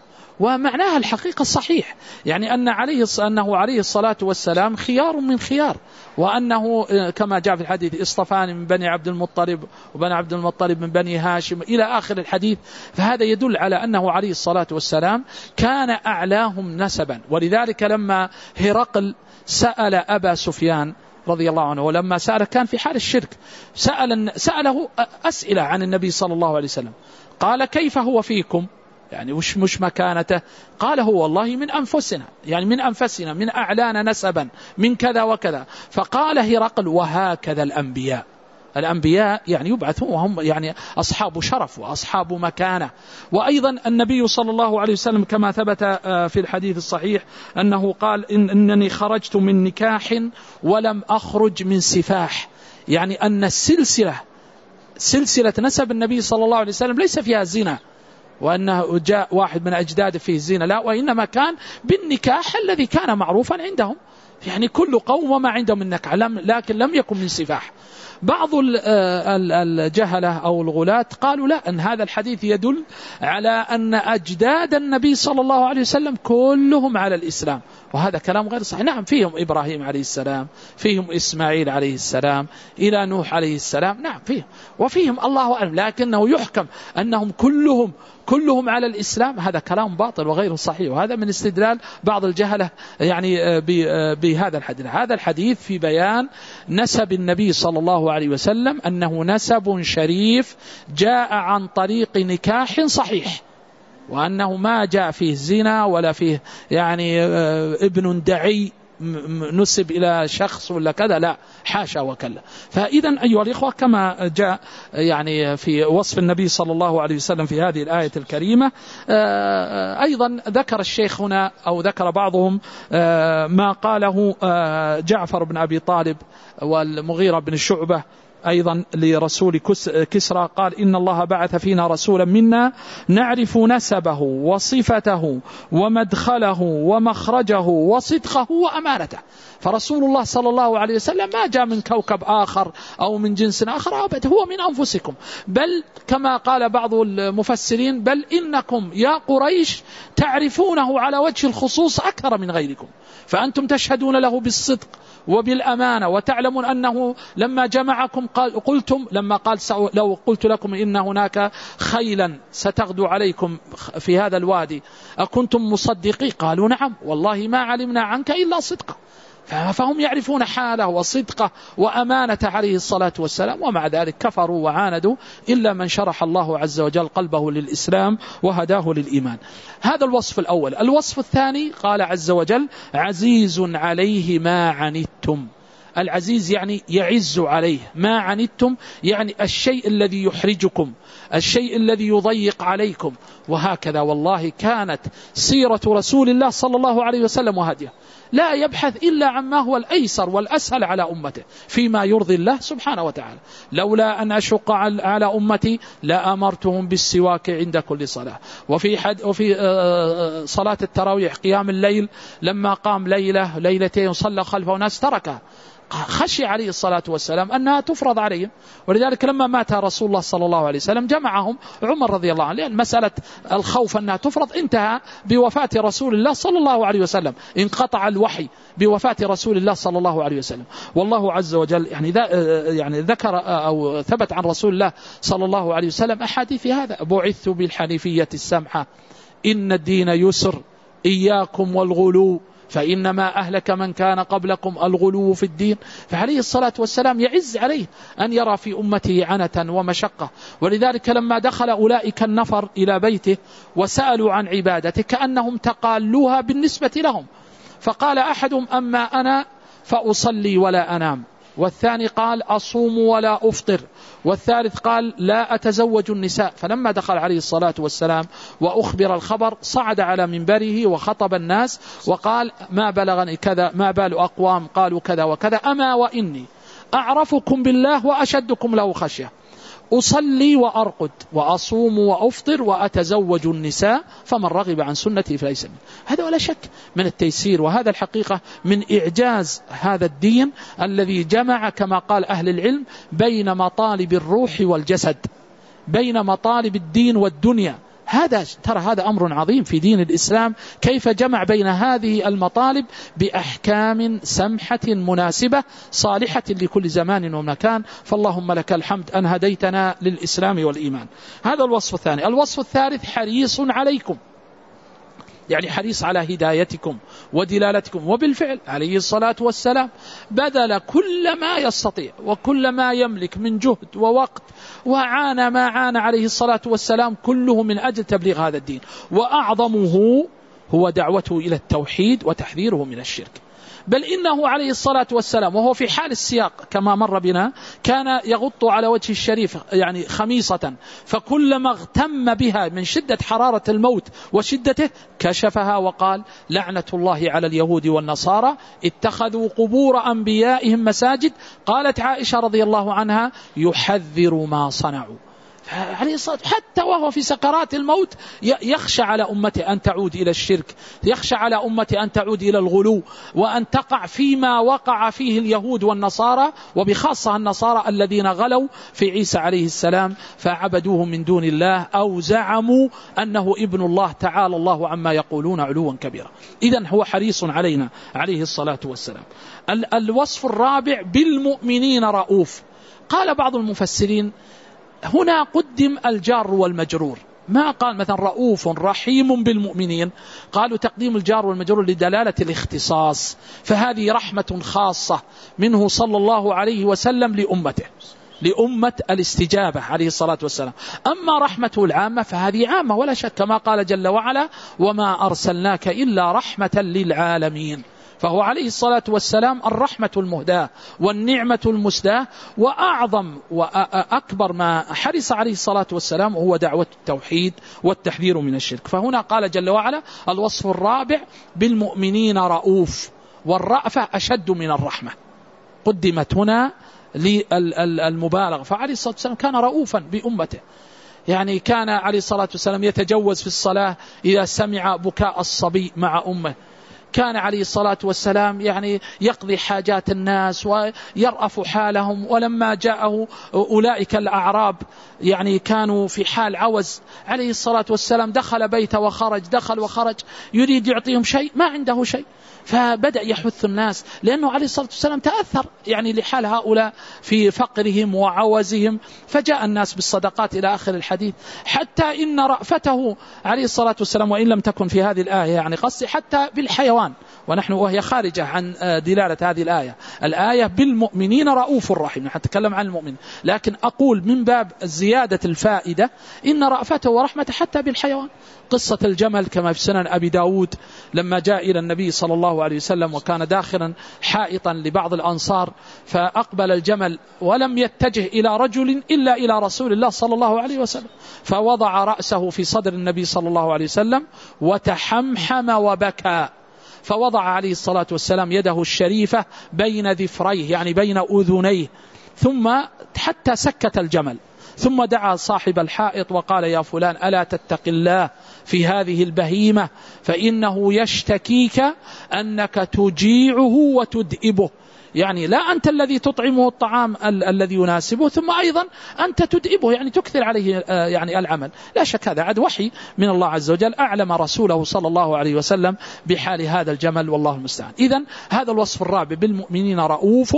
Speaker 1: ومعناها الحقيقة الصحيح، يعني أن عليه أنه عليه الصلاة والسلام خيار من خيار، وأنه كما جاء في الحديث اصطفاني من بني عبد المطلب وبني عبد المطلب من بني هاشم إلى آخر الحديث. فهذا يدل على أنه عليه الصلاة والسلام كان أعلاهم نسبا. ولذلك لما هرقل سأل أبا سفيان رضي الله عنه، ولما سأله كان في حال الشرك، سأل سأله أسئلة عن النبي صلى الله عليه وسلم، قال كيف هو فيكم، يعني وش مش مكانته؟ قال هو والله من أنفسنا، يعني من أنفسنا، من أعلانا نسبا، من كذا وكذا. فقال هرقل وهكذا الأنبياء. الأنبياء يعني يبعثون وهم يعني أصحاب شرف وأصحاب مكانة. وأيضا النبي صلى الله عليه وسلم كما ثبت في الحديث الصحيح أنه قال إن إنني خرجت من نكاح ولم أخرج من سفاح، يعني أن السلسلة سلسلة نسب النبي صلى الله عليه وسلم ليس فيها زنا وأنه جاء واحد من أجداده فيه الزنا، لا، وإنما كان بالنكاح الذي كان معروفا عندهم، يعني كل قوم وما عندهم من نكاح، لكن لم يكن من سفاح. بعض الجهلة أو الغلاة قالوا لا، أن هذا الحديث يدل على أن أجداد النبي صلى الله عليه وسلم كلهم على الإسلام، وهذا كلام غير صحيح. نعم فيهم إبراهيم عليه السلام، فيهم إسماعيل عليه السلام إلى نوح عليه السلام، نعم فيهم، وفيهم الله أعلم، لكنه يحكم أنهم كلهم كلهم على الإسلام، هذا كلام باطل وغير صحيح. وهذا من استدلال بعض الجهلة يعني بهذا الحديث. هذا الحديث في بيان نسب النبي صلى الله عليه وسلم أنه نسب شريف جاء عن طريق نكاح صحيح، وأنه ما جاء فيه زنا ولا فيه يعني ابن دعي نسب إلى شخص ولا كذا، لا، حاشا وكلا. فإذا أيها الإخوة كما جاء يعني في وصف النبي صلى الله عليه وسلم في هذه الآية الكريمة، أيضا ذكر الشيخ هنا أو ذكر بعضهم ما قاله جعفر بن أبي طالب والمغيرة بن شعبة أيضا لرسول كسرى، قال إن الله بعث فينا رسولا منا نعرف نسبه وصفته ومدخله ومخرجه وصدقه وأمانته. فرسول الله صلى الله عليه وسلم ما جاء من كوكب آخر أو من جنس آخر أبدا، هو من أنفسكم، بل كما قال بعض المفسرين بل إنكم يا قريش تعرفونه على وجه الخصوص أكثر من غيركم، فأنتم تشهدون له بالصدق وبالأمانة، وتعلمون أنه لما جمعكم قال قلتم لما قال لو قلت لكم إن هناك خيلا ستغدو عليكم في هذا الوادي أكنتم مصدقي؟ قالوا نعم والله ما علمنا عنك إلا صدقا. فهم يعرفون حاله وصدقه وأمانة عليه الصلاة والسلام، ومع ذلك كفروا وعاندوا إلا من شرح الله عز وجل قلبه للإسلام وهداه للإيمان. هذا الوصف الأول. الوصف الثاني قال عز وجل عزيز عليه ما عنتم. العزيز يعني يعز عليه، ما عنتم يعني الشيء الذي يحرجكم، الشيء الذي يضيق عليكم. وهكذا والله كانت سيرة رسول الله صلى الله عليه وسلم وهديه، لا يبحث إلا عما هو الأيسر والأسهل على أمته فيما يرضي الله سبحانه وتعالى. لولا أن أشق على أمتي لأمرتهم بالسواك عند كل صلاة. وفي حد وفي صلاة التراويح قيام الليل لما قام ليلة ليلتين صلى خلفه ناس تركها، خشي عليه الصلاة والسلام أنها تفرض عليهم. ولذلك لما مات رسول الله صلى الله عليه وسلم جمعهم عمر رضي الله عنه، لأن مسألة الخوف أنها تفرض انتهى بوفاة رسول الله صلى الله عليه وسلم، انقطع الوحي بوفاة رسول الله صلى الله عليه وسلم. والله عز وجل يعني يعني ذكر أو ثبت عن رسول الله صلى الله عليه وسلم أحاديث في هذا: بعثت بالحنيفية السمحة، إن الدين يسر، إياكم والغلو فإنما أهلك من كان قبلكم الغلو في الدين. فعليه الصلاة والسلام يعز عليه أن يرى في أمته عنة ومشقة. ولذلك لما دخل أولئك النفر إلى بيته وسألوا عن عبادته كأنهم تقالوها بالنسبة لهم، فقال أحدهم أما أنا فأصلي ولا أنام، والثاني قال أصوم ولا أفطر، والثالث قال لا أتزوج النساء. فلما دخل عليه الصلاة والسلام وأخبر الخبر صعد على منبره وخطب الناس وقال ما بلغني كذا، ما بال أقوام قالوا كذا وكذا، أما وإني أعرفكم بالله وأشدكم له خشية، أصلي وأرقد وأصوم وأفطر وأتزوج النساء، فمن رغب عن سنتي فليس مني. هذا ولا شك من التيسير، وهذا الحقيقة من إعجاز هذا الدين الذي جمع كما قال أهل العلم بين مطالب الروح والجسد، بين مطالب الدين والدنيا. هذا ترى هذا أمر عظيم في دين الإسلام، كيف جمع بين هذه المطالب بأحكام سمحة مناسبة صالحة لكل زمان ومكان. فاللهم لك الحمد أن هديتنا للإسلام والإيمان. هذا الوصف الثاني. الوصف الثالث حريص عليكم، يعني حريص على هدايتكم ودلالتكم. وبالفعل عليه الصلاة والسلام بذل كل ما يستطيع وكل ما يملك من جهد ووقت، وعانى ما عانى عليه الصلاة والسلام كله من أجل تبليغ هذا الدين، وأعظمه هو دعوته إلى التوحيد وتحذيره من الشرك. بل إنه عليه الصلاة والسلام وهو في حال السياق كما مر بنا كان يغط على وجه الشريف يعني خميصة، فكلما اغتم بها من شدة حرارة الموت وشدته كشفها وقال لعنة الله على اليهود والنصارى اتخذوا قبور أنبيائهم مساجد. قالت عائشة رضي الله عنها يحذر ما صنعوا. عليه الصلاة حتى وهو في سكرات الموت يخشى على أمته أن تعود إلى الشرك، يخشى على أمته أن تعود إلى الغلو، وأن تقع فيما وقع فيه اليهود والنصارى، وبخاصة النصارى الذين غلوا في عيسى عليه السلام فعبدوه من دون الله أو زعموا أنه ابن الله، تعالى الله عما يقولون علوا كبيرا. إذن هو حريص علينا عليه الصلاة والسلام. الوصف الرابع بالمؤمنين رؤوف. قال بعض المفسرين هنا قدم الجار والمجرور، ما قال مثلا رؤوف رحيم بالمؤمنين، قالوا تقديم الجار والمجرور لدلالة الاختصاص، فهذه رحمة خاصة منه صلى الله عليه وسلم لأمته، لأمة الاستجابة عليه الصلاة والسلام. أما رحمته العامة فهذه عامة ولا شك، كما قال جل وعلا وما أرسلناك إلا رحمة للعالمين. فهو عليه الصلاة والسلام الرحمة المهداة والنعمة المسداة، وأعظم وأكبر ما حرص عليه الصلاة والسلام هو دعوة التوحيد والتحذير من الشرك. فهنا قال جل وعلا الوصف الرابع بالمؤمنين رؤوف، والرأفة أشد من الرحمة، قدمت هنا للمبالغة. فعليه الصلاة والسلام كان رؤوفا بأمته، يعني كان عليه الصلاة والسلام يتجوز في الصلاة إذا سمع بكاء الصبي مع أمه، كان عليه الصلاة والسلام يعني يقضي حاجات الناس ويرأف حالهم. ولما جاءه أولئك الأعراب يعني كانوا في حال عوز، عليه الصلاة والسلام دخل بيته وخرج، دخل وخرج، يريد يعطيهم شيء ما عنده شيء، فبدأ يحث الناس، لأنه عليه الصلاة والسلام تأثر يعني لحال هؤلاء في فقرهم وعوزهم، فجاء الناس بالصدقات إلى آخر الحديث. حتى إن رأفته عليه الصلاة والسلام، وإن لم تكن في هذه الآية يعني قصدي حتى بالحيوان، ونحن وهي خارجة عن دلالة هذه الآية. الآية بالمؤمنين رؤوف رحيم، نحن نتكلم عن المؤمن، لكن أقول من باب زيادة الفائدة إن رأفته ورحمته حتى بالحيوان. قصة الجمل كما في سنن أبي داود لما جاء إلى النبي صلى الله عليه وسلم وكان داخلا حائطا لبعض الأنصار، فأقبل الجمل ولم يتجه إلى رجل إلا إلى رسول الله صلى الله عليه وسلم، فوضع رأسه في صدر النبي صلى الله عليه وسلم وتحمحم وبكى، فوضع عليه الصلاة والسلام يده الشريفة بين ذفريه يعني بين أذنيه، ثم حتى سكت الجمل، ثم دعا صاحب الحائط وقال يا فلان ألا تتق الله في هذه البهيمة فإنه يشتكيك أنك تجيعه وتدئبه، يعني لا أنت الذي تطعمه الطعام ال- الذي يناسبه، ثم أيضا أنت تدئبه يعني تكثر عليه آه يعني العمل. لا شك هذا عد وحي من الله عز وجل أعلم رسوله صلى الله عليه وسلم بحال هذا الجمل، والله المستعان. إذن هذا الوصف الرابع بالمؤمنين رؤوف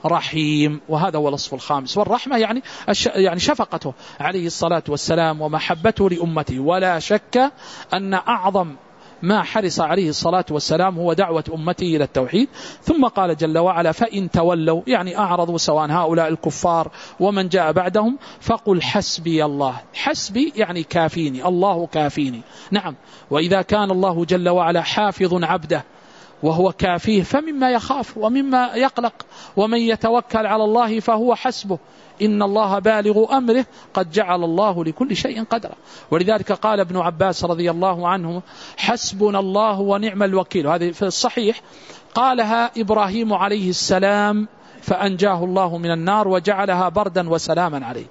Speaker 1: رحيم، وهذا هو الوصف الخامس. والرحمة يعني يعني شفقته عليه الصلاة والسلام ومحبته لأمته. ولا شك أن أعظم ما حرص عليه الصلاة والسلام هو دعوة أمته إلى التوحيد. ثم قال جل وعلا فإن تولوا يعني أعرضوا سواء هؤلاء الكفار ومن جاء بعدهم فقل حسبي الله. حسبي يعني كافيني، الله كافيني. نعم، وإذا كان الله جل وعلا حافظ عبده وهو كافيه فمما يخاف ومما يقلق، ومن يتوكل على الله فهو حسبه إن الله بالغ أمره قد جعل الله لكل شيء قدرا. ولذلك قال ابن عباس رضي الله عنه حسبنا الله ونعم الوكيل، هذه في الصحيح، قالها إبراهيم عليه السلام فأنجاه الله من النار وجعلها بردا وسلاما عليه.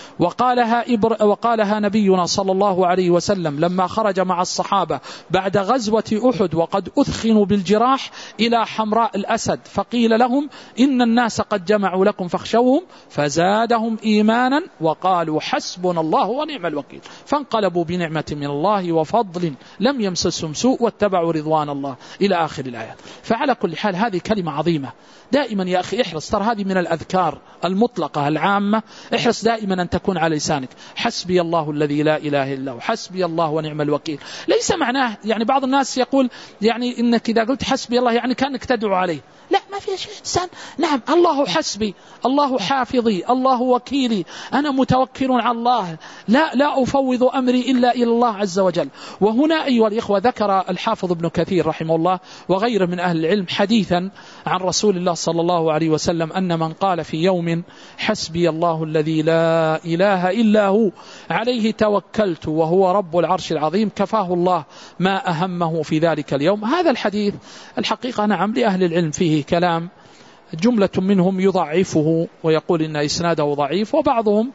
Speaker 1: وقالها, إبر وقالها نبينا صلى الله عليه وسلم لما خرج مع الصحابة بعد غزوة أحد وقد أثخنوا بالجراح إلى حمراء الأسد، فقيل لهم إن الناس قد جمعوا لكم فاخشوهم فزادهم إيمانا وقالوا حسبنا الله ونعم الوكيل، فانقلبوا بنعمة من الله وفضل لم يمسسهم سوء واتبعوا رضوان الله إلى آخر الآيات. فعلى كل حال هذه كلمة عظيمة. دائما يا أخي احرص، ترى هذه من الأذكار المطلقة العامة، احرص دائما أن تكون على لسانك حسبي الله الذي لا إله إلا هو حسبي الله ونعم الوكيل. ليس معناه يعني بعض الناس يقول يعني إنك إذا قلت حسبي الله يعني كأنك تدعو عليه، لا، ما في شيء إنسان. نعم، الله حسبي، الله حافظي، الله وكيلي، أنا متوكل على الله، لا لا أفوض أمري إلا إلى الله عز وجل. وهنا أيها الإخوة ذكر الحافظ ابن كثير رحمه الله وغيره من أهل العلم حديثا عن رسول الله صلى الله عليه وسلم أن من قال في يوم حسبي الله الذي لا إله إلا هو عليه توكلت وهو رب العرش العظيم كفاه الله ما أهمه في ذلك اليوم. هذا الحديث الحقيقة نعم لأهل العلم فيه كلام، جملة منهم يضعفه ويقول إن إسناده ضعيف، وبعضهم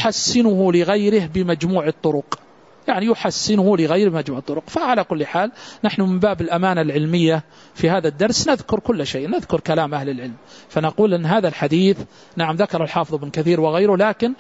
Speaker 1: يحسنه لغيره بمجموع الطرق، يعني يحسنه لغير مجموع الطرق. فعلى كل حال نحن من باب الأمانة العلمية في هذا الدرس نذكر كل شيء، نذكر كلام أهل العلم، فنقول أن هذا الحديث نعم ذكر الحافظ ابن كثير وغيره، لكن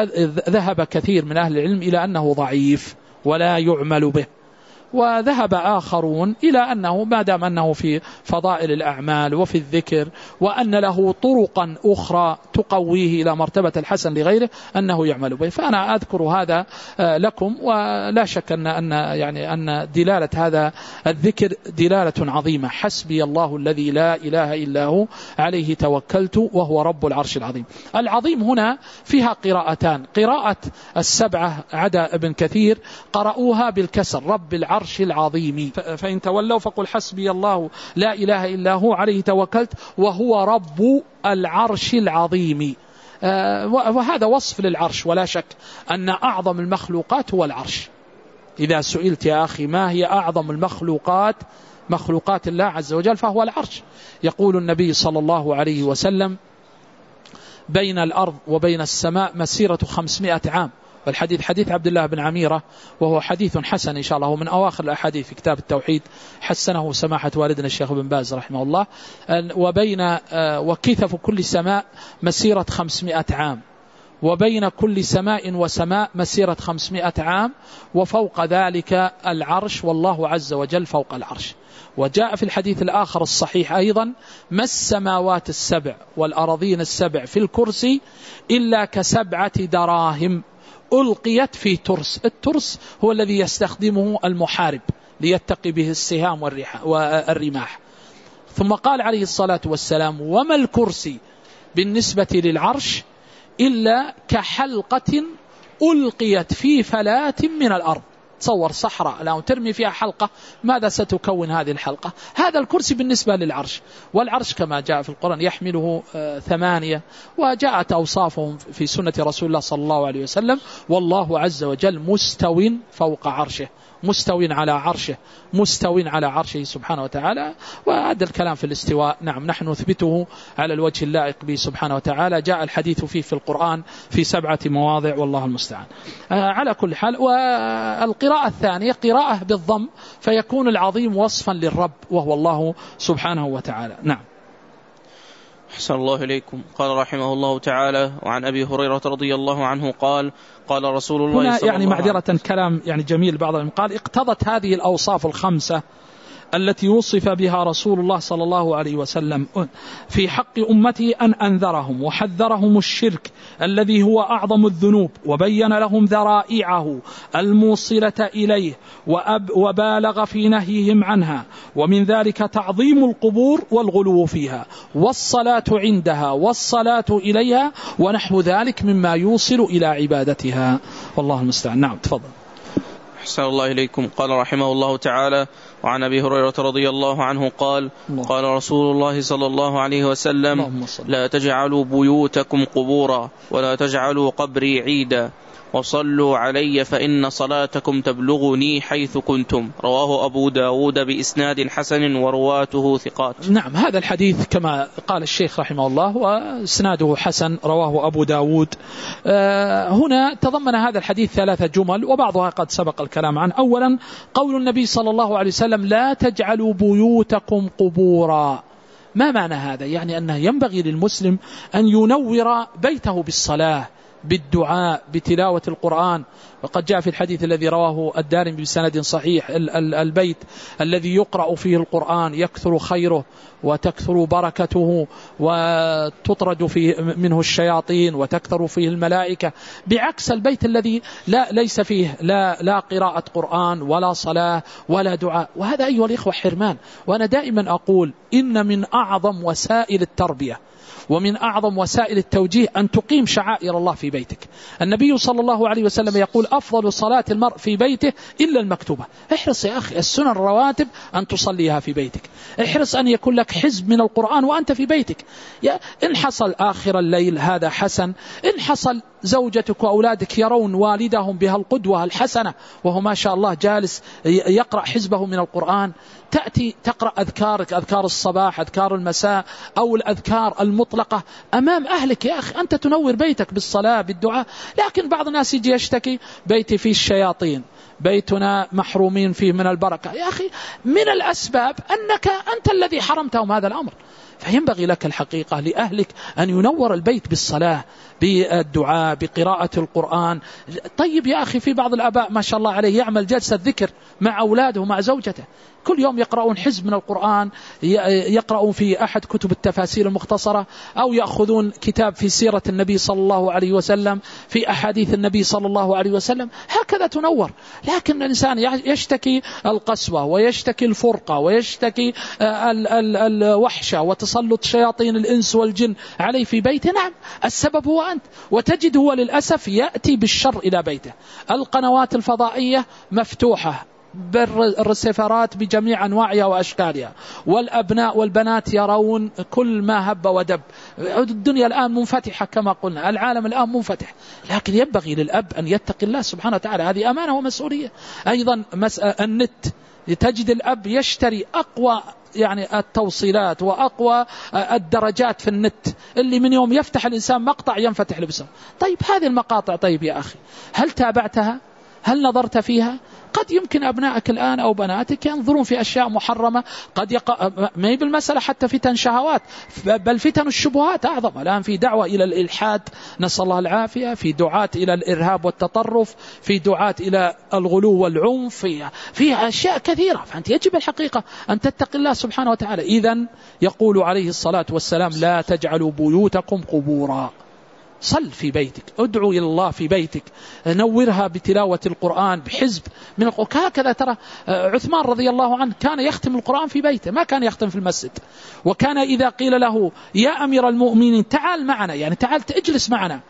Speaker 1: ذهب كثير من أهل العلم إلى أنه ضعيف ولا يعمل به، وذهب آخرون إلى أنه ما دام أنه في فضائل الأعمال وفي الذكر وأن له طرقا أخرى تقويه إلى مرتبة الحسن لغيره أنه يعمل به. فأنا أذكر هذا لكم، ولا شك أن أن يعني أن دلالة هذا الذكر دلالة عظيمة. حسبي الله الذي لا إله إلا هو عليه توكلت وهو رب العرش العظيم. العظيم هنا فيها قراءتان، قراءة السبعة عدا ابن كثير قرأوها بالكسر رب العرش العظيم، فإن تولوا فقل حسبي الله لا إله إلا هو عليه توكلت وهو رب العرش العظيم. وهذا وصف للعرش، ولا شك أن أعظم المخلوقات هو العرش. إذا سئلت يا أخي ما هي أعظم المخلوقات مخلوقات الله عز وجل فهو العرش. يقول النبي صلى الله عليه وسلم بين الأرض وبين السماء مسيرة خمسمائة عام، والحديث حديث عبد الله بن عميرة وهو حديث حسن إن شاء الله، من أواخر الأحاديث في كتاب التوحيد، حسنه سماحة والدنا الشيخ بن باز رحمه الله. وبين وكثف كل سماء مسيرة خمسمائة عام، وبين كل سماء وسماء مسيرة خمسمائة عام، وفوق ذلك العرش والله عز وجل فوق العرش. وجاء في الحديث الآخر الصحيح أيضا ما السماوات السبع والأراضين السبع في الكرسي إلا كسبعة دراهم ألقيت في ترس. الترس هو الذي يستخدمه المحارب ليتقي به السهام والرماح. ثم قال عليه الصلاة والسلام وما الكرسي بالنسبة للعرش إلا كحلقة ألقيت في فلاة من الأرض. تصور صحراء لو ترمي فيها حلقة ماذا ستكون هذه الحلقة؟ هذا الكرسي بالنسبة للعرش. والعرش كما جاء في القرآن يحمله ثمانية، وجاءت أوصافهم في سنة رسول الله صلى الله عليه وسلم. والله عز وجل مستو فوق عرشه، مستو على عرشه، مستو على عرشه سبحانه وتعالى. وهذا الكلام في الاستواء نعم نحن نثبته على الوجه اللائق به سبحانه وتعالى، جاء الحديث فيه في القرآن في سبعة مواضع والله المستعان. على كل حال، والقراءة الثانية قراءة بالضم فيكون العظيم وصفا للرب وهو الله سبحانه وتعالى. نعم.
Speaker 2: أحسن الله إليكم. قال رحمه الله تعالى وعن أبي هريرة رضي الله عنه قال قال رسول الله صلى الله عليه وسلم
Speaker 1: يعني معذرة كلام يعني جميل بعضهم قال اقتضت هذه الأوصاف الخمسة التي وصف بها رسول الله صلى الله عليه وسلم في حق أمته أن أنذرهم وحذرهم الشرك الذي هو أعظم الذنوب، وبين لهم ذرائعه الموصلة إليه، وبالغ في نهيهم عنها، ومن ذلك تعظيم القبور والغلو فيها والصلاة عندها والصلاة إليها ونحو ذلك مما يوصل إلى عبادتها والله المستعان. نعم تفضل.
Speaker 2: أحسن الله إليكم. قال رحمه الله تعالى وعن أبي هريرة رضي الله عنه قال الله. قال رسول الله صلى الله عليه وسلم لا تجعلوا بيوتكم قبورا ولا تجعلوا قبري عيدا وصلوا علي فإن صلاتكم تبلغني حيث كنتم. رواه أبو داود بإسناد حسن ورواته ثقات.
Speaker 1: نعم هذا الحديث كما قال الشيخ رحمه الله وإسناده حسن رواه أبو داود. آه هنا تضمن هذا الحديث ثلاثة جمل وبعضها قد سبق الكلام عنه. أولا قول النبي صلى الله عليه وسلم لا تجعلوا بيوتكم قبورا. ما معنى هذا؟ يعني أنه ينبغي للمسلم أن ينور بيته بالصلاة بالدعاء بتلاوة القرآن. وقد جاء في الحديث الذي رواه الدارمي بسند صحيح البيت الذي يقرأ فيه القرآن يكثر خيره وتكثر بركته وتطرد فيه منه الشياطين وتكثر فيه الملائكة، بعكس البيت الذي لا ليس فيه لا, لا قراءة قرآن ولا صلاة ولا دعاء. وهذا أيها الإخوة حرمان. وأنا دائما أقول إن من أعظم وسائل التربية ومن أعظم وسائل التوجيه أن تقيم شعائر الله في بيتك. النبي صلى الله عليه وسلم يقول أفضل صلاة المرء في بيته إلا المكتوبة. احرص يا أخي السنن الرواتب أن تصليها في بيتك، احرص أن يكون لك حزب من القرآن وأنت في بيتك. إن حصل آخر الليل هذا حسن، إن حصل زوجتك وأولادك يرون والدهم بها القدوة الحسنة وهو ما شاء الله جالس يقرأ حزبه من القرآن، تأتي تقرأ أذكارك، أذكار الصباح أذكار المساء أو الأذكار المطلقة أمام أهلك. يا أخي أنت تنور بيتك بالصلاة بالدعاء. لكن بعض الناس يجي يشتكي بيتي فيه الشياطين، بيتنا محرومين فيه من البركة. يا أخي من الأسباب أنك أنت الذي حرمتهم هذا الأمر. فينبغي لك الحقيقة لأهلك أن ينور البيت بالصلاة بالدعاء بقراءة القرآن. طيب يا أخي في بعض الآباء ما شاء الله عليه يعمل جلسة ذكر مع أولاده مع زوجته، كل يوم يقرؤون حزب من القرآن، يقرؤون في أحد كتب التفاسير المختصرة أو يأخذون كتاب في سيرة النبي صلى الله عليه وسلم في أحاديث النبي صلى الله عليه وسلم. هكذا تنور. لكن الإنسان يشتكي القسوة ويشتكي الفرقة ويشتكي الوحشة وتسلط شياطين الإنس والجن عليه في بيته. نعم السبب هو أنت. وتجد هو للأسف يأتي بالشر إلى بيته. القنوات الفضائية مفتوحة بالرسيفرات بجميع أنواعها وأشكالها، والأبناء والبنات يرون كل ما هب ودب. الدنيا الآن منفتحة كما قلنا، العالم الآن منفتح، لكن ينبغي للأب أن يتقي الله سبحانه وتعالى. هذه أمانة ومسؤولية. أيضا النت تجد الأب يشتري أقوى يعني التوصيلات وأقوى الدرجات في النت اللي من يوم يفتح الإنسان مقطع ينفتح لبسه. طيب هذه المقاطع طيب يا أخي هل تابعتها؟ هل نظرت فيها؟ قد يمكن أبنائك الآن أو بناتك ينظرون في أشياء محرمة، قد يق... ما هي بالمسألة حتى فتن شهوات، بل فتن الشبهات أعظم. الآن في دعوة إلى الإلحاد نسأل الله العافية، في دعاة إلى الإرهاب والتطرف، في دعاة إلى الغلو والعنف، في... في أشياء كثيرة. فأنت يجب الحقيقة أن تتقي الله سبحانه وتعالى. إذن يقول عليه الصلاة والسلام لا تجعلوا بيوتكم قبورا. صل في بيتك، ادعو إلى الله في بيتك، نورها بتلاوة القرآن بحزب من القرآن. هكذا ترى عثمان رضي الله عنه كان يختم القرآن في بيته، ما كان يختم في المسجد. وكان إذا قيل له يا أمير المؤمنين تعال معنا، يعني تعال اجلس معنا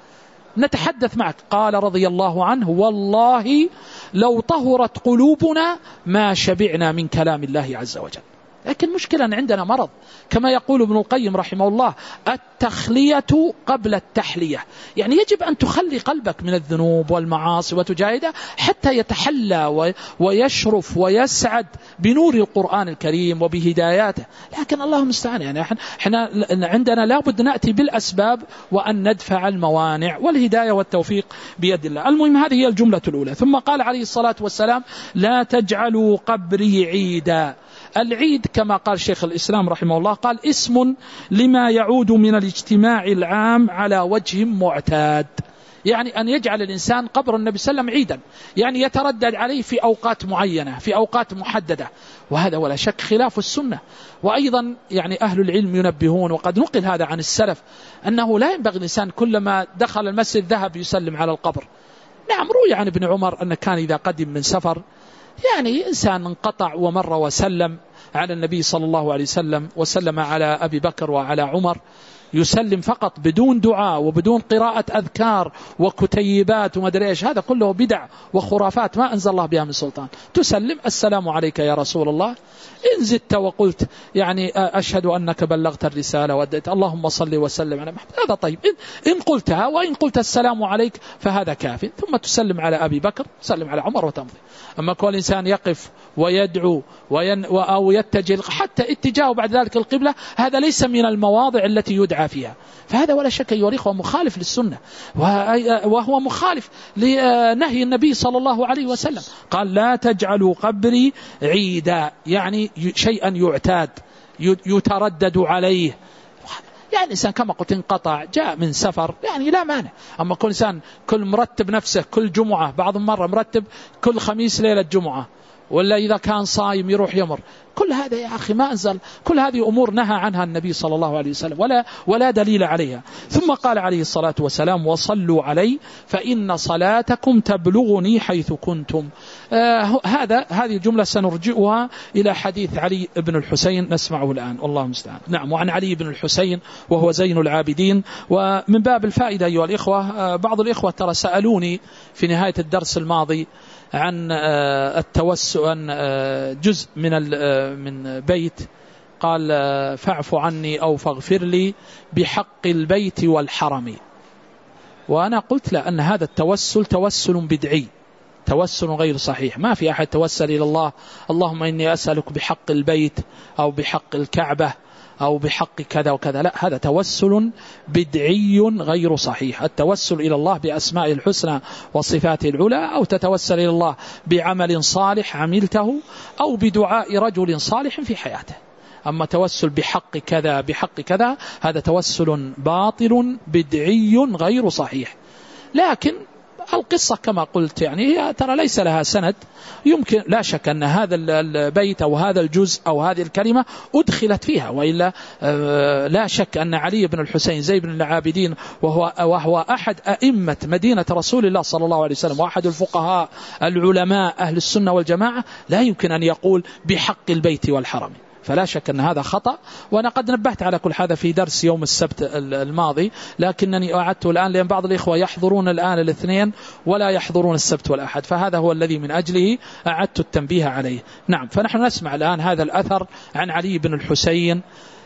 Speaker 1: نتحدث معك، قال رضي الله عنه والله لو طهرت قلوبنا ما شبعنا من كلام الله عز وجل. لكن مشكلة أن عندنا مرض، كما يقول ابن القيم رحمه الله التخلية قبل التحلية، يعني يجب أن تخلي قلبك من الذنوب والمعاصي وتجاهده حتى يتحلى ويشرف ويسعد بنور القرآن الكريم وبهداياته. لكن الله المستعان، يعني احنا عندنا لابد نأتي بالأسباب وأن ندفع الموانع، والهداية والتوفيق بيد الله. المهم هذه هي الجملة الأولى. ثم قال عليه الصلاة والسلام لا تجعلوا قبري عيدا. العيد كما قال شيخ الإسلام رحمه الله قال اسم لما يعود من الاجتماع العام على وجه معتاد، يعني أن يجعل الإنسان قبر النبي صلى الله عليه وسلم عيدا، يعني يتردد عليه في أوقات معينة في أوقات محددة، وهذا ولا شك خلاف السنة. وأيضا يعني أهل العلم ينبهون، وقد نقل هذا عن السلف، أنه لا ينبغي الإنسان كلما دخل المسجد ذهب يسلم على القبر. نعم روي عن ابن عمر أن كان إذا قدم من سفر يعني إنسان انقطع ومر وسلم على النبي صلى الله عليه وسلم وسلم على أبي بكر وعلى عمر، يسلم فقط بدون دعاء وبدون قراءة أذكار وكتيبات وما أدري إيش، هذا كله بدع وخرافات ما أنزل الله بها من سلطان. تسلم السلام عليك يا رسول الله، إن زدت وقلت يعني أشهد أنك بلغت الرسالة وأديت اللهم صل وسلم على محمد، هذا طيب. إن, إن قلتها وإن قلت السلام عليك فهذا كافي، ثم تسلم على أبي بكر تسلم على عمر وتمضي. أما كل إنسان يقف ويدعو وين أو يتجه حتى اتجاهه بعد ذلك القبلة، هذا ليس من المواضع التي يدعى فيها، فهذا ولا شك أيها الإخوة مخالف للسنة، وهو مخالف لنهي النبي صلى الله عليه وسلم. قال لا تجعلوا قبري عيدا، يعني شيئا يعتاد يتردد عليه. يعني الإنسان كما قلت انقطع جاء من سفر يعني لا مانع. أما كل إنسان كل مرتب نفسه كل جمعة، بعض مرة مرتب كل خميس ليلة جمعة، ولا إذا كان صايم يروح يمر، كل هذا يا أخي ما أنزل، كل هذه أمور نهى عنها النبي صلى الله عليه وسلم ولا, ولا دليل عليها. ثم قال عليه الصلاة والسلام وصلوا علي فإن صلاتكم تبلغني حيث كنتم. آه هذا هذه الجملة سنرجئها إلى حديث علي بن الحسين نسمعه الآن والله المستعان. نعم، وعن علي بن الحسين وهو زين العابدين. ومن باب الفائدة أيها الإخوة، آه بعض الإخوة ترى سألوني في نهاية الدرس الماضي عن التوسل، عن جزء من من بيت قال فاعف عني أو فاغفر لي بحق البيت والحرم. وأنا قلت لا، أن هذا التوسل توسل بدعي، توسل غير صحيح. ما في أحد توسل إلى الله اللهم إني أسألك بحق البيت أو بحق الكعبة أو بحق كذا وكذا، لا، هذا توسل بدعي غير صحيح. التوسل إلى الله بأسماء الحسنى وصفاته العلى، أو تتوسل إلى الله بعمل صالح عملته أو بدعاء رجل صالح في حياته. أما توسل بحق كذا بحق كذا هذا توسل باطل بدعي غير صحيح. لكن القصة كما قلت يعني هي ترى ليس لها سند، يمكن لا شك أن هذا البيت أو هذا الجزء أو هذه الكلمة أدخلت فيها، وإلا لا شك أن علي بن الحسين زين بن العابدين وهو, وهو أحد أئمة مدينة رسول الله صلى الله عليه وسلم وأحد الفقهاء العلماء أهل السنة والجماعة، لا يمكن أن يقول بحق البيت والحرم، فلا شك أن هذا خطأ. وأنا قد نبهت على كل هذا في درس يوم السبت الماضي، لكنني أعدته الآن لأن بعض الإخوة يحضرون الآن الاثنين ولا يحضرون السبت والأحد، فهذا هو الذي من أجله أعدت التنبيه عليه. نعم، فنحن نسمع الآن هذا الأثر عن علي بن الحسين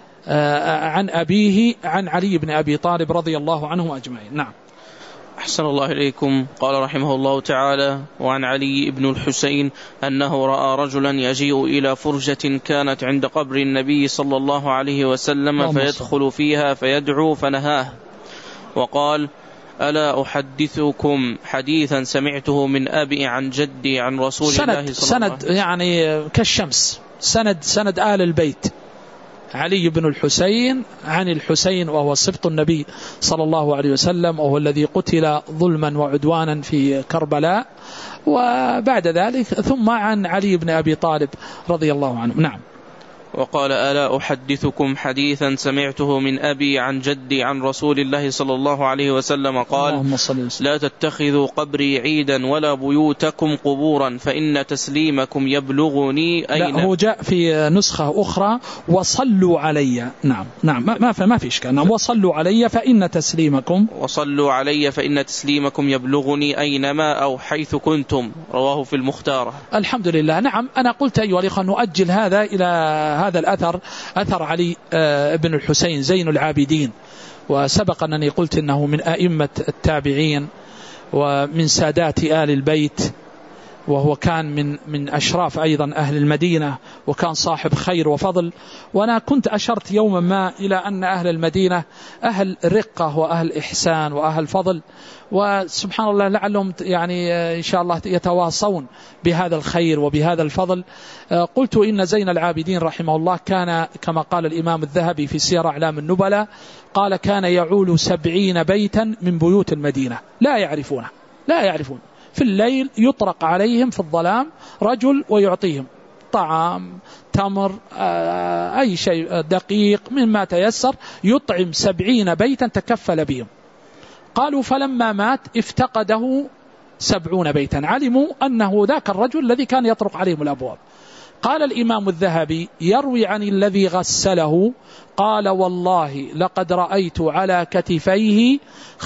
Speaker 1: عن أبيه عن علي بن أبي طالب رضي الله عنهم أجمعين. نعم.
Speaker 2: أحسن الله إليكم. قال رحمه الله تعالى وعن علي بن الحسين أنه رأى رجلا يجيء إلى فرجة كانت عند قبر النبي صلى الله عليه وسلم فيدخل فيها فيدعو فنهاه وقال ألا أحدثكم حديثا سمعته من أبي عن جدي عن رسول الله صلى الله عليه وسلم.
Speaker 1: سند يعني كالشمس، سند سند آل البيت علي بن الحسين عن الحسين وهو سبط النبي صلى الله عليه وسلم، وهو الذي قتل ظلما وعدوانا في كربلاء، وبعد ذلك ثم عن علي بن أبي طالب رضي الله عنه. نعم.
Speaker 2: وقال ألا أحدثكم حديثا سمعته من أبي عن جدي عن رسول الله صلى الله عليه وسلم قال لا تتخذوا قبري عيدا ولا بيوتكم قبورا فإن تسليمكم يبلغني أين.
Speaker 1: لا، هو جاء في نسخة أخرى وصلوا علي. نعم نعم ما ما في إشكال. نعم وصلوا علي فإن تسليمكم
Speaker 2: وصلوا علي فإن تسليمكم يبلغني أينما أو حيث كنتم. رواه في المختارة.
Speaker 1: الحمد لله. نعم أنا قلت أيها الإخوة نؤجل هذا إلى هذا الأثر، أثر علي بن الحسين زين العابدين، وسبق أنني قلت إنه من أئمة التابعين ومن سادات آل البيت، وهو كان من من أشراف أيضا أهل المدينة، وكان صاحب خير وفضل. وأنا كنت أشرت يوما ما إلى أن أهل المدينة أهل رقة وأهل إحسان وأهل فضل، وسبحان الله لعلهم يعني إن شاء الله يتواصون بهذا الخير وبهذا الفضل. قلت إن زين العابدين رحمه الله كان كما قال الإمام الذهبي في سير أعلام النبلاء، قال كان يعول سبعين بيتا من بيوت المدينة لا يعرفونه لا يعرفون في الليل يطرق عليهم في الظلام رجل ويعطيهم طعام تمر أي شيء دقيق مما تيسر، يطعم سبعين بيتا تكفل بهم. قالوا فلما مات افتقده سبعون بيتا، علموا أنه ذاك الرجل الذي كان يطرق عليهم الأبواب. قال الإمام الذهبي يروي عن الذي غسله قال والله لقد رأيت على كتفيه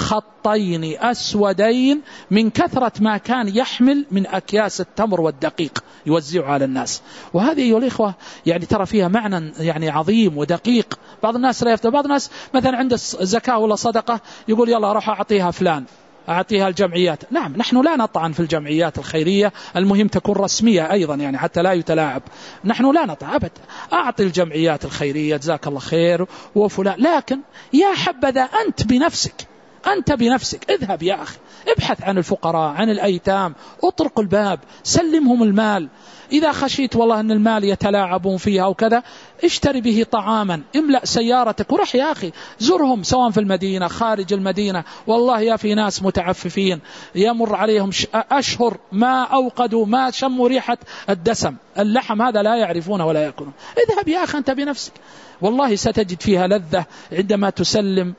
Speaker 1: خطين أسودين من كثرة ما كان يحمل من أكياس التمر والدقيق يوزع على الناس. وهذه أيها الإخوة يعني ترى فيها معنى يعني عظيم ودقيق. بعض الناس لا يفتح، بعض الناس مثلا عنده زكاة ولا صدقة يقول يلا أروح أعطيها فلان، أعطيها الجمعيات. نعم نحن لا نطعن في الجمعيات الخيرية، المهم تكون رسمية أيضا يعني حتى لا يتلاعب. نحن لا نطعن أبدا، أعطي الجمعيات الخيرية جزاك الله خير وفلان، لكن يا حبذا أنت بنفسك أنت بنفسك اذهب يا أخي ابحث عن الفقراء عن الأيتام، اطرق الباب سلمهم المال. إذا خشيت والله أن المال يتلاعبون فيها وكذا اشتري به طعاما، املأ سيارتك ورح يا أخي زرهم سواء في المدينة خارج المدينة. والله يا في ناس متعففين يمر عليهم أشهر ما أوقدوا ما شموا ريحة الدسم اللحم، هذا لا يعرفونه ولا يأكلون. اذهب يا أخي أنت بنفسك، والله ستجد فيها لذة عندما تسلم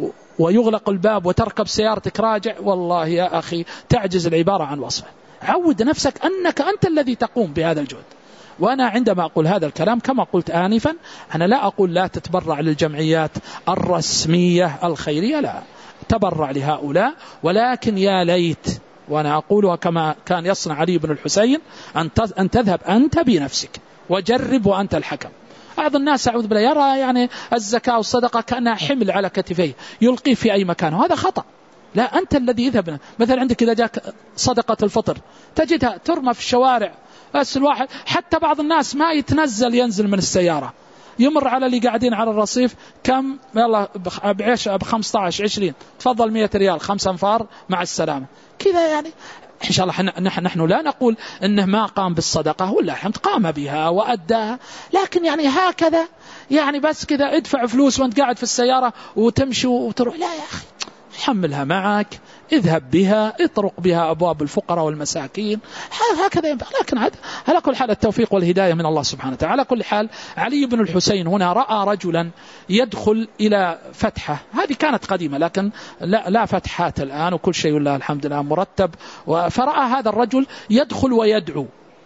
Speaker 1: ويغلق الباب وتركب سيارتك راجع. والله يا أخي تعجز العبارة عن وصفه. عود نفسك أنك أنت الذي تقوم بهذا الجهد. وأنا عندما أقول هذا الكلام كما قلت آنفا أنا لا أقول لا تتبرع للجمعيات الرسمية الخيرية، لا تبرع لهؤلاء، ولكن يا ليت، وأنا أقولها كما كان يصنع علي بن الحسين، أن تذهب أنت بنفسك وجرب وأنت الحكم. بعض الناس أعوذ بالله يرى يعني الزكاة والصدقة كأنها حمل على كتفيه يلقيه في أي مكان، وهذا خطأ. لا أنت الذي يذهب. مثلا عندك إذا جاك صدقة الفطر تجدها ترمى في الشوارع، بس الواحد حتى بعض الناس ما يتنزل ينزل من السيارة، يمر على اللي قاعدين على الرصيف كم يلا بعيش بخمسة عشر عشرين تفضل مئة ريال خمسة انفار مع السلامة كذا. يعني إن شاء الله نحن, نحن لا نقول إنه ما قام بالصدقة ولا حمد، قام بها وأداها، لكن يعني هكذا يعني بس كذا ادفع فلوس وانت قاعد في السيارة وتمشي وتروح، لا يا أخي حملها معك، اذهب بها، اطرق بها أبواب الفقراء والمساكين، هكذا ينبغي. لكن على كل حال التوفيق والهداية من الله سبحانه وتعالى. على كل حال علي بن الحسين هنا رأى رجلا يدخل إلى فتحة، هذه كانت قديمة لكن لا, لا فتحات الآن وكل شيء والله الحمد لله مرتب، فرأى هذا الرجل يدخل ويدعو،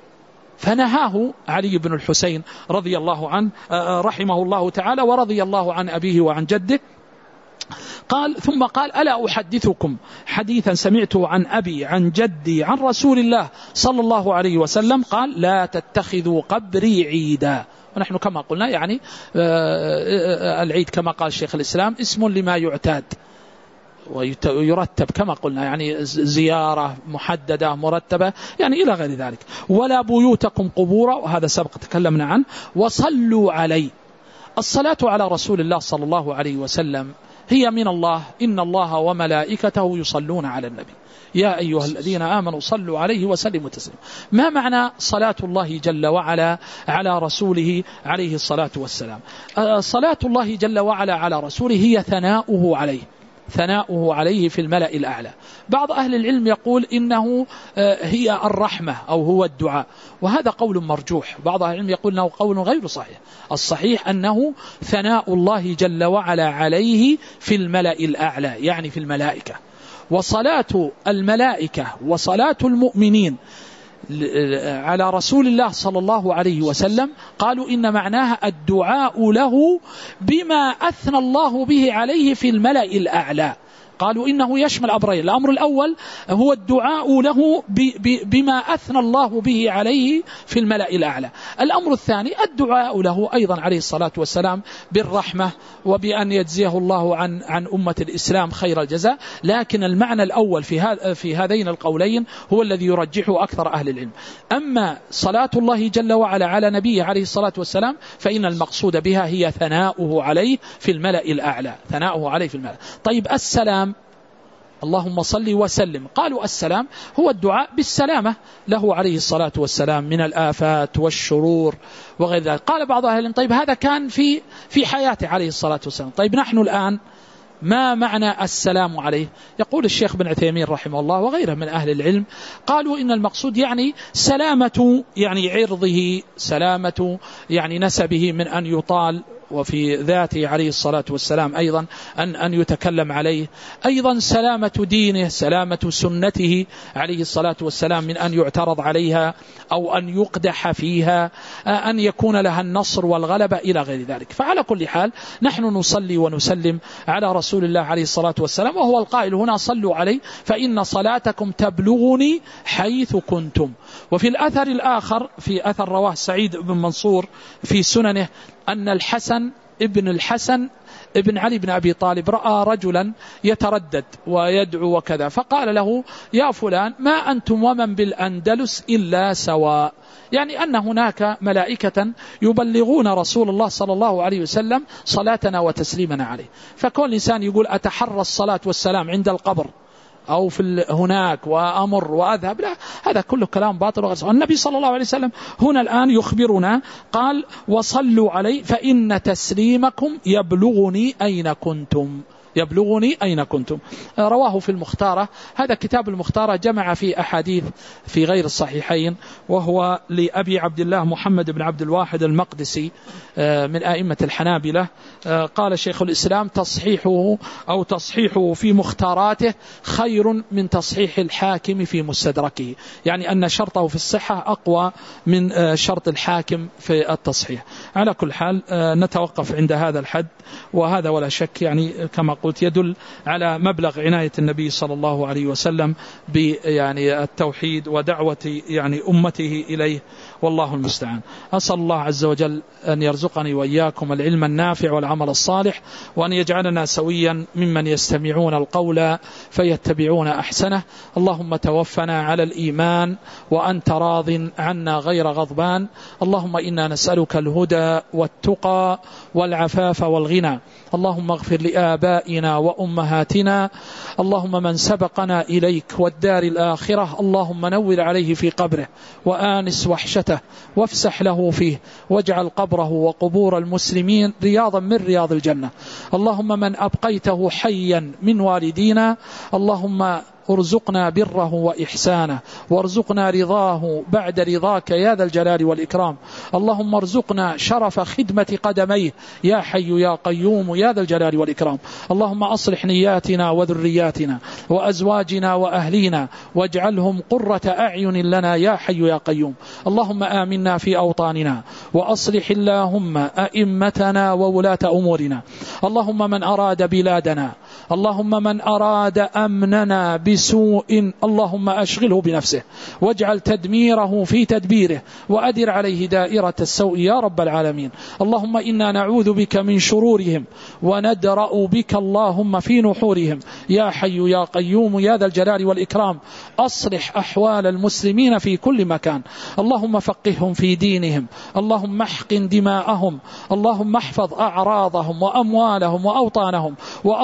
Speaker 1: فنهاه علي بن الحسين رضي الله عنه رحمه الله تعالى ورضي الله عن أبيه وعن جده. قال ثم قال ألا أحدثكم حديثا سمعته عن أبي عن جدي عن رسول الله صلى الله عليه وسلم قال لا تتخذوا قبري عيدا. ونحن كما قلنا يعني العيد كما قال شيخ الإسلام اسم لما يعتاد ويرتب كما قلنا، يعني زيارة محددة مرتبة يعني إلى غير ذلك. ولا بيوتكم قبورا، وهذا سبق تكلمنا عنه. وصلوا علي، الصلاة على رسول الله صلى الله عليه وسلم هي من الله، إن الله وملائكته يصلون على النبي يا أيها الذين آمنوا صلوا عليه وسلموا تسليما. ما معنى صلاة الله جل وعلا على رسوله عليه الصلاة والسلام؟ صلاة الله جل وعلا على رسوله هي ثناؤه عليه، ثناؤه عليه في الملأ الأعلى. بعض أهل العلم يقول إنه هي الرحمة أو هو الدعاء، وهذا قول مرجوح. بعض أهل العلم يقول إنه قول غير صحيح. الصحيح أنه ثناء الله جل وعلا عليه في الملأ الأعلى، يعني في الملائكة. وصلاة الملائكة وصلاة المؤمنين على رسول الله صلى الله عليه وسلم قالوا إن معناها الدعاء له بما أثنى الله به عليه في الملأ الأعلى. قالوا إنه يشمل أمرين: الأمر الأول هو الدعاء له بما أثنى الله به عليه في الملأ الأعلى. الأمر الثاني الدعاء له أيضا عليه الصلاة والسلام بالرحمة وبأن يجزيه الله عن عن أمة الإسلام خير الجزاء. لكن المعنى الأول في هذا في هذين القولين هو الذي يرجحه أكثر أهل العلم. أما صلاة الله جل وعلا على نبيه عليه الصلاة والسلام فإن المقصود بها هي ثناؤه عليه في الملأ الأعلى، ثناؤه عليه في الملأ. طيب السلام، اللهم صل وسلم، قالوا السلام هو الدعاء بالسلامة له عليه الصلاة والسلام من الآفات والشرور وغير ذلك. قال بعض أهل العلم طيب هذا كان في في حياته عليه الصلاة والسلام، طيب نحن الآن ما معنى السلام عليه؟ يقول الشيخ بن عثيمين رحمه الله وغيره من أهل العلم قالوا إن المقصود يعني سلامة يعني عرضه، سلامة يعني نسبه من أن يطال، وفي ذاته عليه الصلاة والسلام أيضا أن أن يتكلم عليه، أيضا سلامة دينه، سلامة سنته عليه الصلاة والسلام من أن يعترض عليها أو أن يقدح فيها، أن يكون لها النصر والغلبة إلى غير ذلك. فعلى كل حال نحن نصلي ونسلم على رسول الله عليه الصلاة والسلام، وهو القائل هنا صلوا عليه فإن صلاتكم تبلغني حيث كنتم. وفي الأثر الآخر في أثر رواه سعيد بن منصور في سننه أن الحسن ابن الحسن ابن علي بن أبي طالب رأى رجلا يتردد ويدعو وكذا، فقال له يا فلان ما أنتم ومن بالأندلس إلا سواء، يعني أن هناك ملائكة يبلغون رسول الله صلى الله عليه وسلم صلاتنا وتسليمنا عليه. فكل إنسان يقول أتحرى الصلاة والسلام عند القبر أو في هناك وأمر وأذهب، لا، هذا كله كلام باطل وغير صحيح. النبي صلى الله عليه وسلم هنا الآن يخبرنا قال وصلوا علي فإن تسليمكم يبلغني أين كنتم، يبلغني أين كنتم. رواه في المختارة، هذا كتاب المختارة جمع في أحاديث في غير الصحيحين، وهو لأبي عبد الله محمد بن عبد الواحد المقدسي من آئمة الحنابلة. قال شيخ الإسلام تصحيحه أو تصحيحه في مختاراته خير من تصحيح الحاكم في مستدركه، يعني أن شرطه في الصحة أقوى من شرط الحاكم في التصحيح. على كل حال نتوقف عند هذا الحد، وهذا ولا شك يعني كما قلت يدل على مبلغ عناية النبي صلى الله عليه وسلم يعني التوحيد ودعوة يعني أمته إليه، والله المستعان. أسأل الله عز وجل أن يرزقني وإياكم العلم النافع والعمل الصالح، وأن يجعلنا سويا ممن يستمعون القول فيتبعون أحسنه. اللهم توفنا على الإيمان وأنت راض عنا غير غضبان. اللهم إنا نسألك الهدى والتقى والعفاف والغنى. اللهم اغفر لآبائنا وأمهاتنا، اللهم من سبقنا إليك والدار الآخرة اللهم نور عليه في قبره وآنس وحشته وافسح له فيه، واجعل قبره وقبور المسلمين رياضا من رياض الجنة. اللهم من أبقيته حيا من والدينا اللهم ارزقنا بره وإحسانه، وارزقنا رضاه بعد رضاك يا ذا الجلال والإكرام. اللهم ارزقنا شرف خدمة قدميه يا حي يا قيوم يا ذا الجلال والإكرام. اللهم أصلح نياتنا وذرياتنا وأزواجنا وأهلينا واجعلهم قرة أعين لنا يا حي يا قيوم. اللهم آمنا في أوطاننا، وأصلح اللهم أئمتنا وولاة أمورنا. اللهم من أراد بلادنا، اللهم من أراد أمننا بسوء اللهم أشغله بنفسه، واجعل تدميره في تدبيره، وأدر عليه دائرة السوء يا رب العالمين. اللهم إنا نعوذ بك من شرورهم وندرأ بك اللهم في نحورهم يا حي يا قيوم يا ذا الجلال والإكرام. أصلح أحوال المسلمين في كل مكان، اللهم فقههم في دينهم، اللهم احقن دماءهم، اللهم احفظ أعراضهم وأموالهم وأوطانهم، وأصلح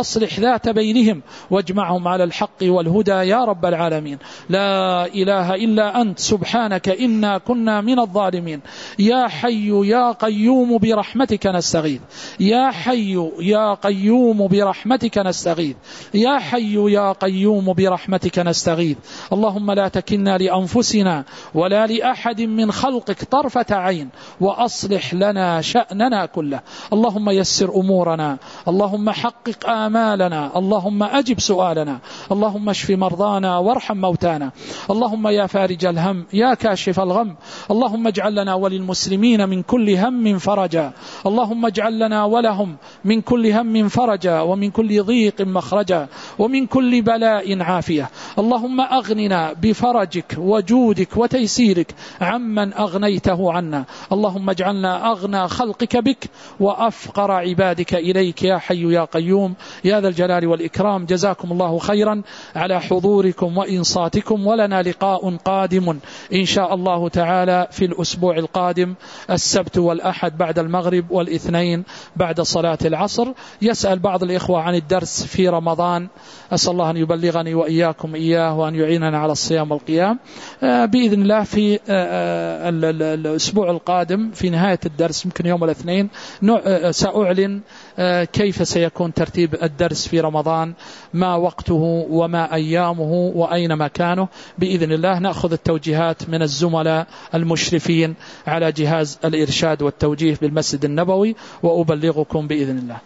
Speaker 1: ذات بينهم واجمعهم على الحق والهدى يا رب العالمين. لا إله إلا أنت سبحانك إنا كنا من الظالمين. يا حي يا قيوم برحمتك نستغيث. يا حي يا قيوم برحمتك نستغيث. يا حي يا قيوم برحمتك نستغيث. اللهم لا تكلنا لأنفسنا ولا لأحد من خلقك طرفة عين، وأصلح لنا شأننا كله. اللهم يسر أمورنا، اللهم حقق آمالنا، اللهم أجب سؤالنا، اللهم اشف مرضانا وارحم موتانا. اللهم يا فارج الهم يا كاشف الغم، اللهم اجعل لنا وللمسلمين من كل هم فرجا. اللهم اجعل لنا ولهم من كل هم فرجا، ومن كل ضيق مخرجا، ومن كل بلاء عافية. اللهم أغننا بفرجك وجودك وتيسيرك عمن أغنيته عنا. اللهم اجعلنا أغنى خلقك بك وأفقر عبادك إليك يا حي يا قيوم يا ذا الجلال والإكرام. جزاكم الله خيرا على حضوركم وإنصاتكم، ولنا لقاء قادم إن شاء الله تعالى في الأسبوع القادم، السبت والأحد بعد المغرب والإثنين بعد صلاة العصر. يسأل بعض الإخوة عن الدرس في رمضان، أسأل الله أن يبلغني وإياكم إياه وأن يعيننا على الصيام والقيام بإذن الله. في الأسبوع القادم في نهاية الدرس يمكن يوم الاثنين سأعلن كيف سيكون ترتيب الدرس في رمضان، ما وقته وما أيامه وأين مكانه. بإذن الله نأخذ التوجيهات من الزملاء المشرفين على جهاز الإرشاد والتوجيه بالمسجد النبوي وأبلغكم بإذن الله.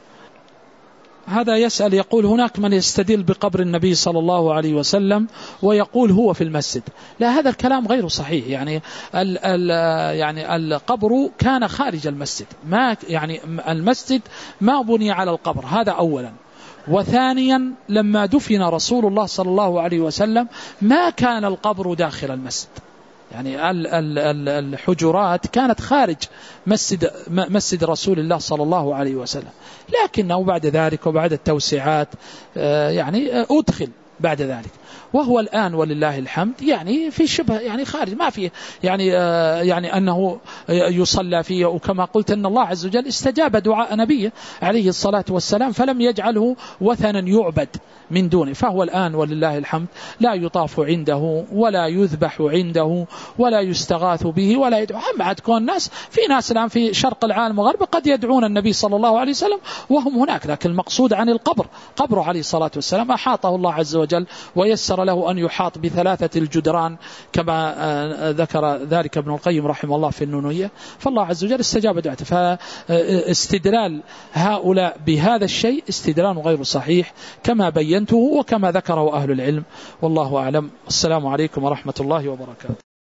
Speaker 1: هذا يسأل يقول هناك من يستدل بقبر النبي صلى الله عليه وسلم ويقول هو في المسجد. لا، هذا الكلام غير صحيح. يعني ال ال يعني القبر كان خارج المسجد، ما يعني المسجد ما بني على القبر، هذا أولا. وثانيا لما دفن رسول الله صلى الله عليه وسلم ما كان القبر داخل المسجد، يعني الحجرات كانت خارج مسجد مسجد رسول الله صلى الله عليه وسلم، لكنه بعد ذلك وبعد التوسعات يعني أدخل بعد ذلك، وهو الآن ولله الحمد يعني في شبه يعني خارج، ما فيه يعني يعني أنه يصلى فيه. وكما قلت أن الله عز وجل استجاب دعاء نبيه عليه الصلاة والسلام فلم يجعله وثنا يعبد من دونه، فهو الآن ولله الحمد لا يطاف عنده ولا يذبح عنده ولا يستغاث به ولا يدعو. أما تكون الناس في ناس الآن في شرق العالم وغربه قد يدعون النبي صلى الله عليه وسلم وهم هناك، لكن المقصود عن القبر قبره عليه الصلاة والسلام أحاطه الله عز وجل ويسر له أن يحاط بثلاثة الجدران كما ذكر ذلك ابن القيم رحمه الله في النونية، فالله عز وجل استجاب دعوته. فاستدلال هؤلاء بهذا الشيء استدلال غير صحيح كما بينته وكما ذكره أهل العلم، والله أعلم. السلام عليكم ورحمة الله وبركاته.